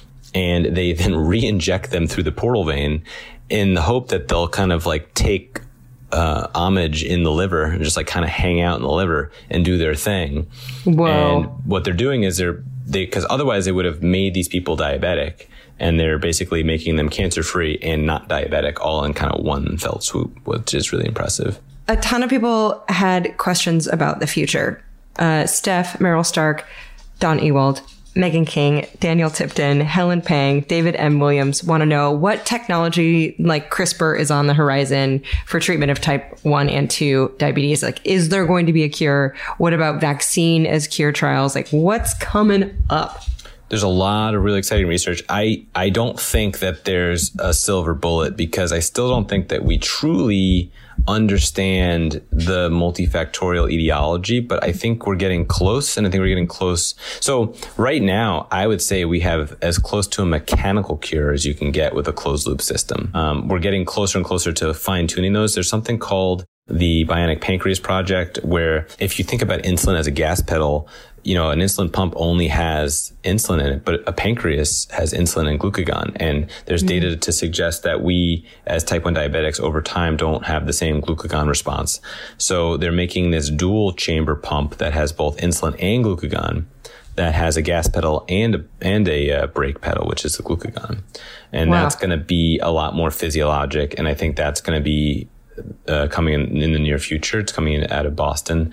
And they then re-inject them through the portal vein in the hope that they'll kind of like take uh, homage in the liver and just like kind of hang out in the liver and do their thing. Whoa. And what they're doing is they're, they, because otherwise they would have made these people diabetic, and they're basically making them cancer-free and not diabetic all in kind of one fell swoop, which is really impressive. A ton of people had questions about the future. Uh, Steph, Meryl Stark, Don Ewald, Megan King, Daniel Tipton, Helen Pang, David M. Williams want to know what technology like CRISPR is on the horizon for treatment of type one and two diabetes. Like, is there going to be a cure? What about vaccine as cure trials? Like, what's coming up? There's a lot of really exciting research. I, I don't think that there's a silver bullet because I still don't think that we truly understand the multifactorial etiology, but I think we're getting close, and I think we're getting close. So right now, I would say we have as close to a mechanical cure as you can get with a closed loop system. Um, we're getting closer and closer to fine tuning those. There's something called the Bionic Pancreas Project, where if you think about insulin as a gas pedal, you know, an insulin pump only has insulin in it, but a pancreas has insulin and glucagon. And there's mm-hmm. data to suggest that we, as type one diabetics, over time don't have the same glucagon response. So they're making this dual chamber pump that has both insulin and glucagon, that has a gas pedal and a, and a uh, brake pedal, which is the glucagon. And wow. that's going to be a lot more physiologic. And I think that's going to be uh, coming in, in the near future. It's coming in out of Boston.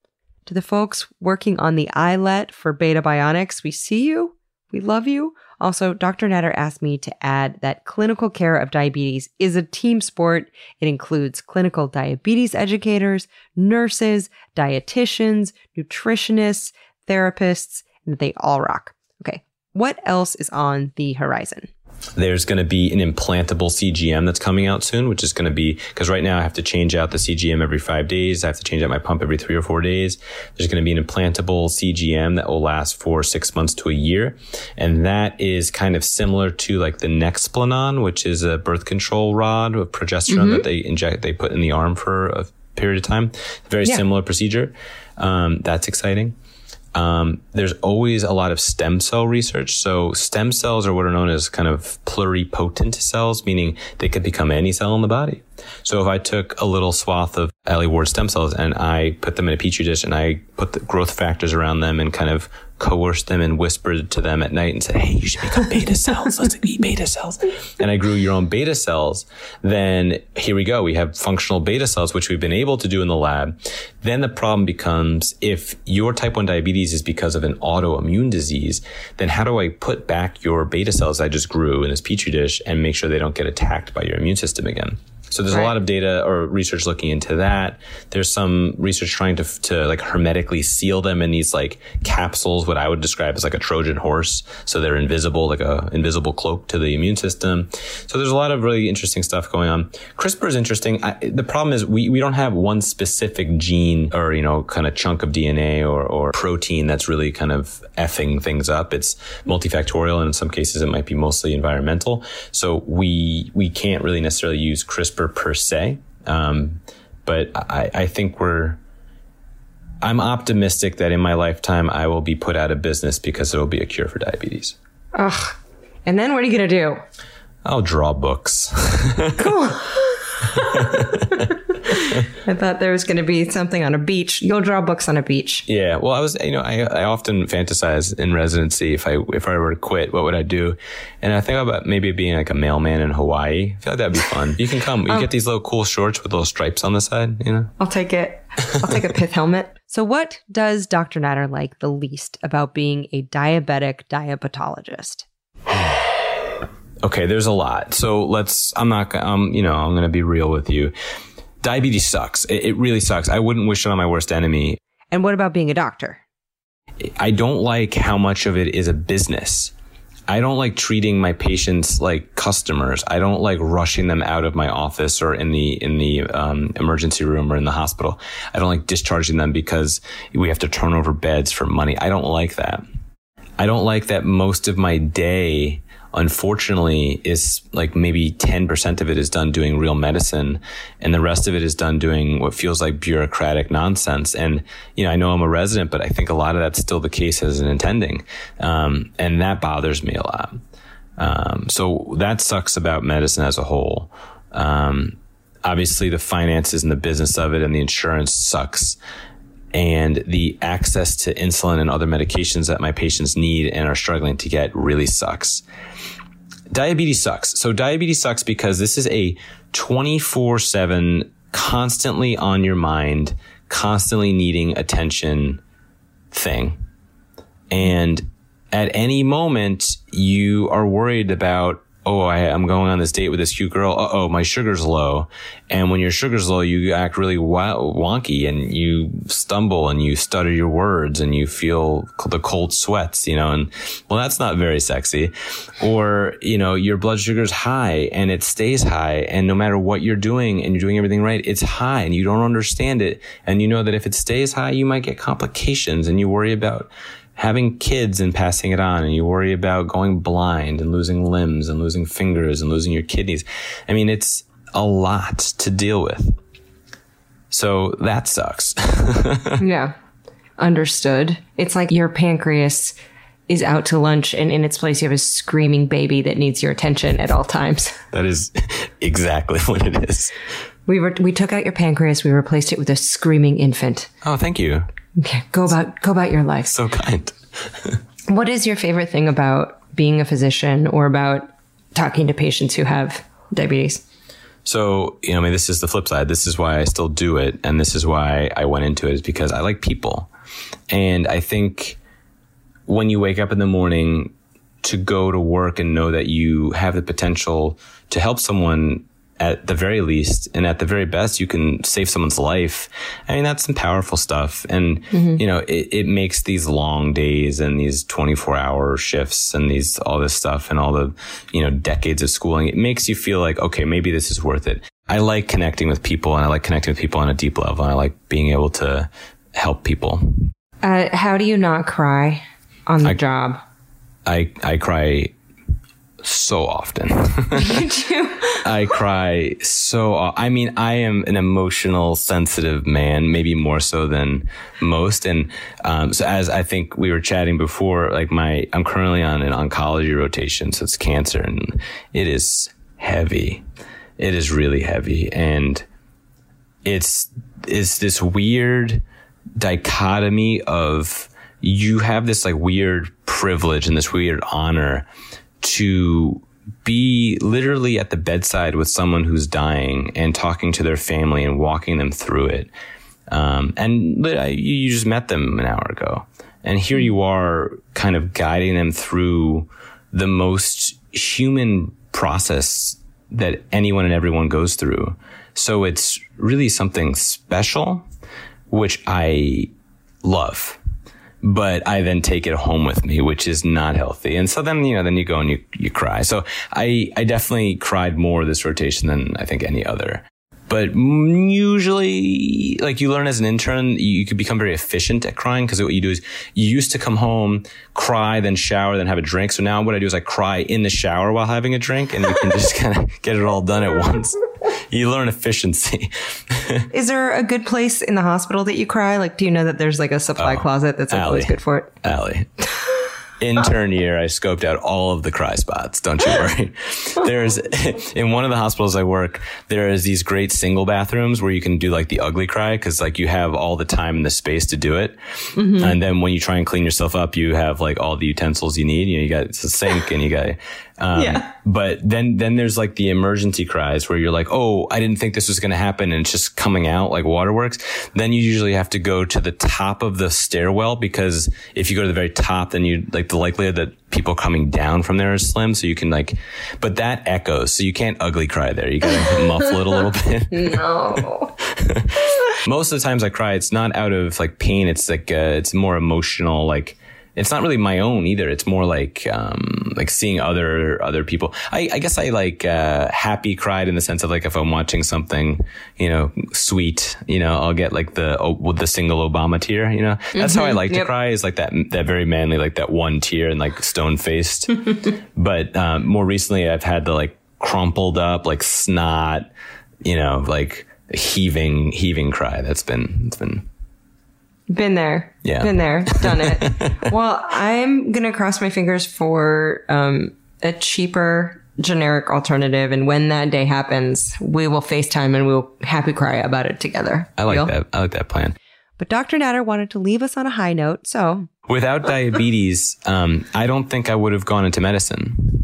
To the folks working on the iLet for Beta Bionics, we see you. We love you. Also, Doctor Natter asked me to add that clinical care of diabetes is a team sport. It includes clinical diabetes educators, nurses, dietitians, nutritionists, therapists, and they all rock. Okay, what else is on the horizon? There's going to be an implantable C G M that's coming out soon, which is going to be, because right now I have to change out the C G M every five days. I have to change out my pump every three or four days. There's going to be an implantable C G M that will last for six months to a year. And that is kind of similar to like the Nexplanon, which is a birth control rod with progesterone mm-hmm. that they inject, they put in the arm for a period of time. Very yeah. similar procedure. Um, that's exciting. Um, there's always a lot of stem cell research. So stem cells are what are known as kind of pluripotent cells, meaning they could become any cell in the body. So if I took a little swath of Allie Ward stem cells and I put them in a petri dish and I put the growth factors around them and kind of coerced them and whispered to them at night and said, hey, you should become beta cells. Let's eat beta cells. And I grew your own beta cells. Then here we go. We have functional beta cells, which we've been able to do in the lab. Then the problem becomes, if your type one diabetes is because of an autoimmune disease, then how do I put back your beta cells I just grew in this petri dish and make sure they don't get attacked by your immune system again? So there's right. a lot of data or research looking into that. There's some research trying to to like hermetically seal them in these like capsules, what I would describe as like a Trojan horse. So they're invisible, like a invisible cloak to the immune system. So there's a lot of really interesting stuff going on. CRISPR is interesting. I, the problem is we, we don't have one specific gene or, you know, kind of chunk of D N A or, or protein that's really kind of effing things up. It's multifactorial, and in some cases it might be mostly environmental. So we we can't really necessarily use CRISPR per se. Um, but I, I think we're, I'm optimistic that in my lifetime, I will be put out of business because there will be a cure for diabetes. Ugh. And then what are you going to do? I'll draw books. Cool. I thought there was going to be something on a beach. You'll draw books on a beach. Yeah. Well, I was, you know, I, I often fantasize in residency, if I, if I were to quit, what would I do? And I think about maybe being like a mailman in Hawaii. I feel like that'd be fun. You can come, you oh. get these little cool shorts with little stripes on the side, you know? I'll take it. I'll take a pith helmet. So what does Doctor Natter like the least about being a diabetic diabetologist? Okay, there's a lot. So let's, I'm not, um, you know, I'm going to be real with you. Diabetes sucks. It, it really sucks. I wouldn't wish it on my worst enemy. And what about being a doctor? I don't like how much of it is a business. I don't like treating my patients like customers. I don't like rushing them out of my office or in the, in the, um, emergency room or in the hospital. I don't like discharging them because we have to turn over beds for money. I don't like that. I don't like that most of my day, unfortunately, is like maybe ten percent of it is done doing real medicine, and the rest of it is done doing what feels like bureaucratic nonsense. And, you know, I know I'm a resident, but I think a lot of that's still the case as an attending. Um, and that bothers me a lot. Um, so that sucks about medicine as a whole. Um, obviously the finances and the business of it and the insurance sucks. And the access to insulin and other medications that my patients need and are struggling to get really sucks. Diabetes sucks. So diabetes sucks because this is a twenty-four seven, constantly on your mind, constantly needing attention thing. And at any moment you are worried about, oh, I, I'm going on this date with this cute girl. Uh-oh, my sugar's low. And when your sugar's low, you act really w- wonky and you stumble and you stutter your words and you feel the cold sweats, you know, and well, that's not very sexy. Or, you know, your blood sugar's high and it stays high. And no matter what you're doing and you're doing everything right, it's high and you don't understand it. And you know that if it stays high, you might get complications and you worry about having kids and passing it on, and you worry about going blind and losing limbs and losing fingers and losing your kidneys. I mean, it's a lot to deal with. So that sucks. Yeah. Understood. It's like your pancreas is out to lunch and in its place you have a screaming baby that needs your attention at all times. That is exactly what it is. We were, we took out your pancreas. We replaced it with a screaming infant. Oh, thank you. Okay, go about go about your life. So kind. What is your favorite thing about being a physician or about talking to patients who have diabetes? So, you know, I mean, this is the flip side. This is why I still do it. And this is why I went into it, is because I like people. And I think when you wake up in the morning to go to work and know that you have the potential to help someone at the very least, and at the very best, you can save someone's life. I mean, that's some powerful stuff. And, mm-hmm. you know, it, it makes these long days and these twenty-four hour shifts and these, all this stuff and all the, you know, decades of schooling, it makes you feel like, okay, maybe this is worth it. I like connecting with people, and I like connecting with people on a deep level. And I like being able to help people. Uh, how do you not cry on the I, job? I, I cry so often. You do? I cry so, I mean, I am an emotional, sensitive man, maybe more so than most. And, um, so as I think we were chatting before, like my, I'm currently on an oncology rotation. So it's cancer, and it is heavy. It is really heavy. And it's, it's this weird dichotomy of, you have this like weird privilege and this weird honor to be literally at the bedside with someone who's dying and talking to their family and walking them through it. Um, and you just met them an hour ago, and here you are kind of guiding them through the most human process that anyone and everyone goes through. So it's really something special, which I love. But I then take it home with me, which is not healthy. And so then, you know, then you go and you, you cry. So I, I definitely cried more this rotation than I think any other. But usually, like, you learn as an intern, you, you could become very efficient at crying, because what you do is you used to come home, cry, then shower, then have a drink. So now what I do is I cry in the shower while having a drink, and you can just kind of get it all done at once. You learn efficiency. Is there a good place in the hospital that you cry? Like, do you know that there's like a supply oh, closet that's always good for it? Allie. Intern year, I scoped out all of the cry spots. Don't you worry. There's, in one of the hospitals I work, there is these great single bathrooms where you can do like the ugly cry, because like you have all the time and the space to do it. Mm-hmm. And then when you try and clean yourself up, you have like all the utensils you need. You know, you got it's a sink and you got, um, yeah. But then, then there's like the emergency cries where you're like, oh, I didn't think this was going to happen, and it's just coming out like waterworks. Then you usually have to go to the top of the stairwell, because if you go to the very top, then you like the likelihood that people coming down from there is slim. So you can like, but that echoes. So you can't ugly cry there. You got to muffle it a little bit. No. Most of the times I cry, it's not out of like pain. It's like, uh, it's more emotional. Like, it's not really my own either. It's more like, um, like seeing other, other people. I, I guess I like, uh, happy cried in the sense of like, if I'm watching something, you know, sweet, you know, I'll get like the, oh, with the single Obama tear, you know, that's mm-hmm. how I like yep. to cry, is like that, that very manly, like that one tear and like stone faced. But, um, more recently I've had the like crumpled up, like snot, you know, like heaving, heaving cry. That's been, it's been, Been there. Yeah. Been there. Done it. Well, I'm going to cross my fingers for um, a cheaper generic alternative. And when that day happens, we will FaceTime and we'll happy cry about it together. I like Deal? that. I like that plan. But Doctor Natter wanted to leave us on a high note. So without diabetes, um, I don't think I would have gone into medicine.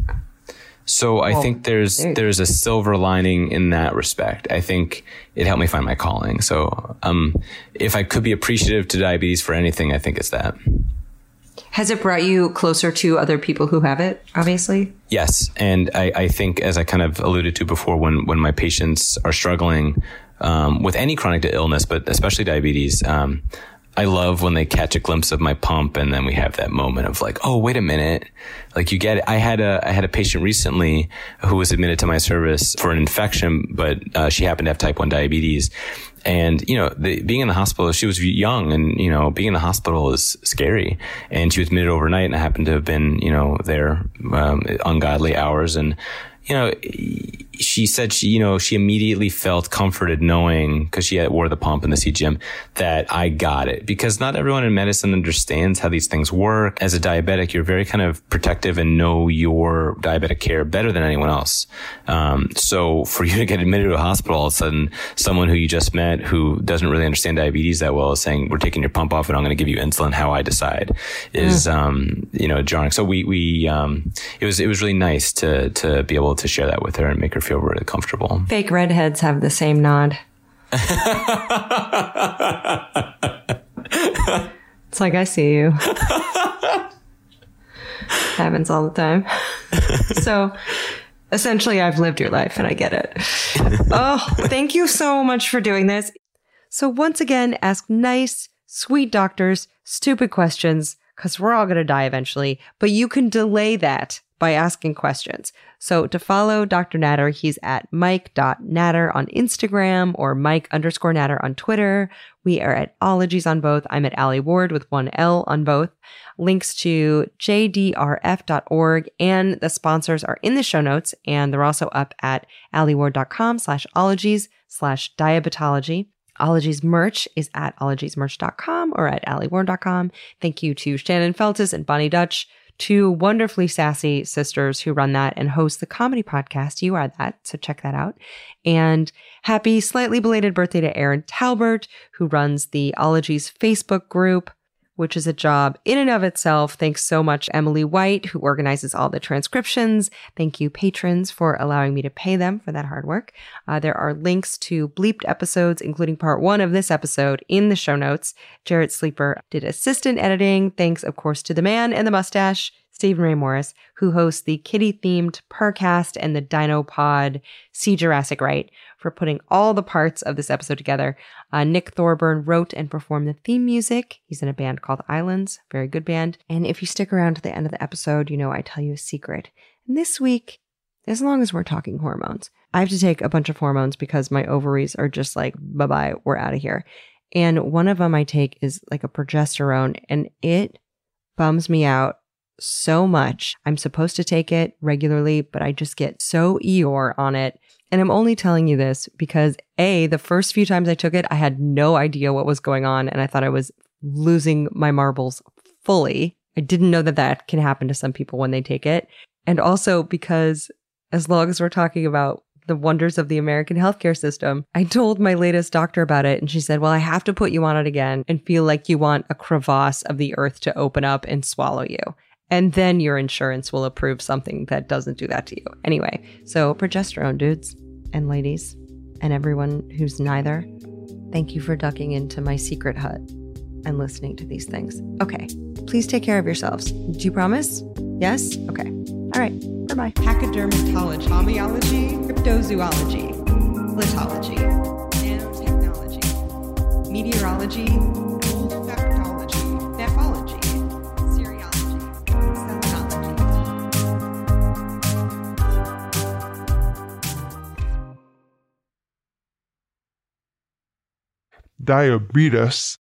So I well, think there's there there's a silver lining in that respect. I think it helped me find my calling. So um, if I could be appreciative to diabetes for anything, I think it's that. Has it brought you closer to other people who have it, obviously? Yes. And I, I think, as I kind of alluded to before, when, when my patients are struggling um, with any chronic illness, but especially diabetes, um, I love when they catch a glimpse of my pump, and then we have that moment of like, oh, wait a minute. Like you get it. I had a, I had a patient recently who was admitted to my service for an infection, but uh, she happened to have type one diabetes. And, you know, the, being in the hospital, she was young, and, you know, being in the hospital is scary. And she was admitted overnight, and I happened to have been, you know, there, um, ungodly hours. And, you know, she said she, you know, she immediately felt comforted knowing, because she had wore the pump in the C G M, that I got it. Because not everyone in medicine understands how these things work. As a diabetic, you're very kind of protective and know your diabetic care better than anyone else. Um, so for you to get admitted to a hospital, all of a sudden, someone who you just met who doesn't really understand diabetes that well is saying, we're taking your pump off and I'm going to give you insulin how I decide, is, mm. um, you know, jarring. So we, we, um, it was, it was really nice to, to be able to share that with her and make her feel really comfortable. Fake redheads have the same nod. It's like, I see you. Happens all the time. So essentially, I've lived your life and I get it. Oh, thank you so much for doing this. So once again, ask nice, sweet doctors stupid questions, because we're all going to die eventually, but you can delay that by asking questions. So to follow Doctor Natter, he's at mike dot natter on Instagram or Mike underscore Natter on Twitter. We are at Ologies on both. I'm at Allie Ward with one L on both. Links to j d r f dot org and the sponsors are in the show notes, and they're also up at allieward.com slash ologies slash diabetology. Ologies merch is at ologies merch dot com or at allieward dot com. Thank you to Shannon Feltus and Bonnie Dutch, two wonderfully sassy sisters who run that and host the comedy podcast You Are That, so check that out. And happy slightly belated birthday to Aaron Talbert, who runs the Ologies Facebook group, which is a job in and of itself. Thanks so much, Emily White, who organizes all the transcriptions. Thank you, patrons, for allowing me to pay them for that hard work. Uh, there are links to bleeped episodes, including part one of this episode, in the show notes. Jarrett Sleeper did assistant editing. Thanks, of course, to the man in the mustache, Stephen Ray Morris, who hosts the kitty-themed Purrcast and the Dino Pod See Jurassic Right, for putting all the parts of this episode together. Uh, Nick Thorburn wrote and performed the theme music. He's in a band called Islands, very good band. And if you stick around to the end of the episode, you know I tell you a secret. And this week, as long as we're talking hormones, I have to take a bunch of hormones because my ovaries are just like, bye-bye, we're out of here. And one of them I take is like a progesterone, and it bums me out so much. I'm supposed to take it regularly, but I just get so Eeyore on it. And I'm only telling you this because A, the first few times I took it, I had no idea what was going on, and I thought I was losing my marbles fully. I didn't know that that can happen to some people when they take it. And also because as long as we're talking about the wonders of the American healthcare system, I told my latest doctor about it, and she said, well, I have to put you on it again and feel like you want a crevasse of the earth to open up and swallow you. And then your insurance will approve something that doesn't do that to you. Anyway, so progesterone, dudes and ladies, and everyone who's neither, thank you for ducking into my secret hut and listening to these things. Okay, please take care of yourselves. Do you promise? Yes? Okay. All right. Bye-bye. Pachydermatology, homeology, cryptozoology, litology, nanotechnology, meteorology, olfactology, nephology, serology, cellology. Diabetes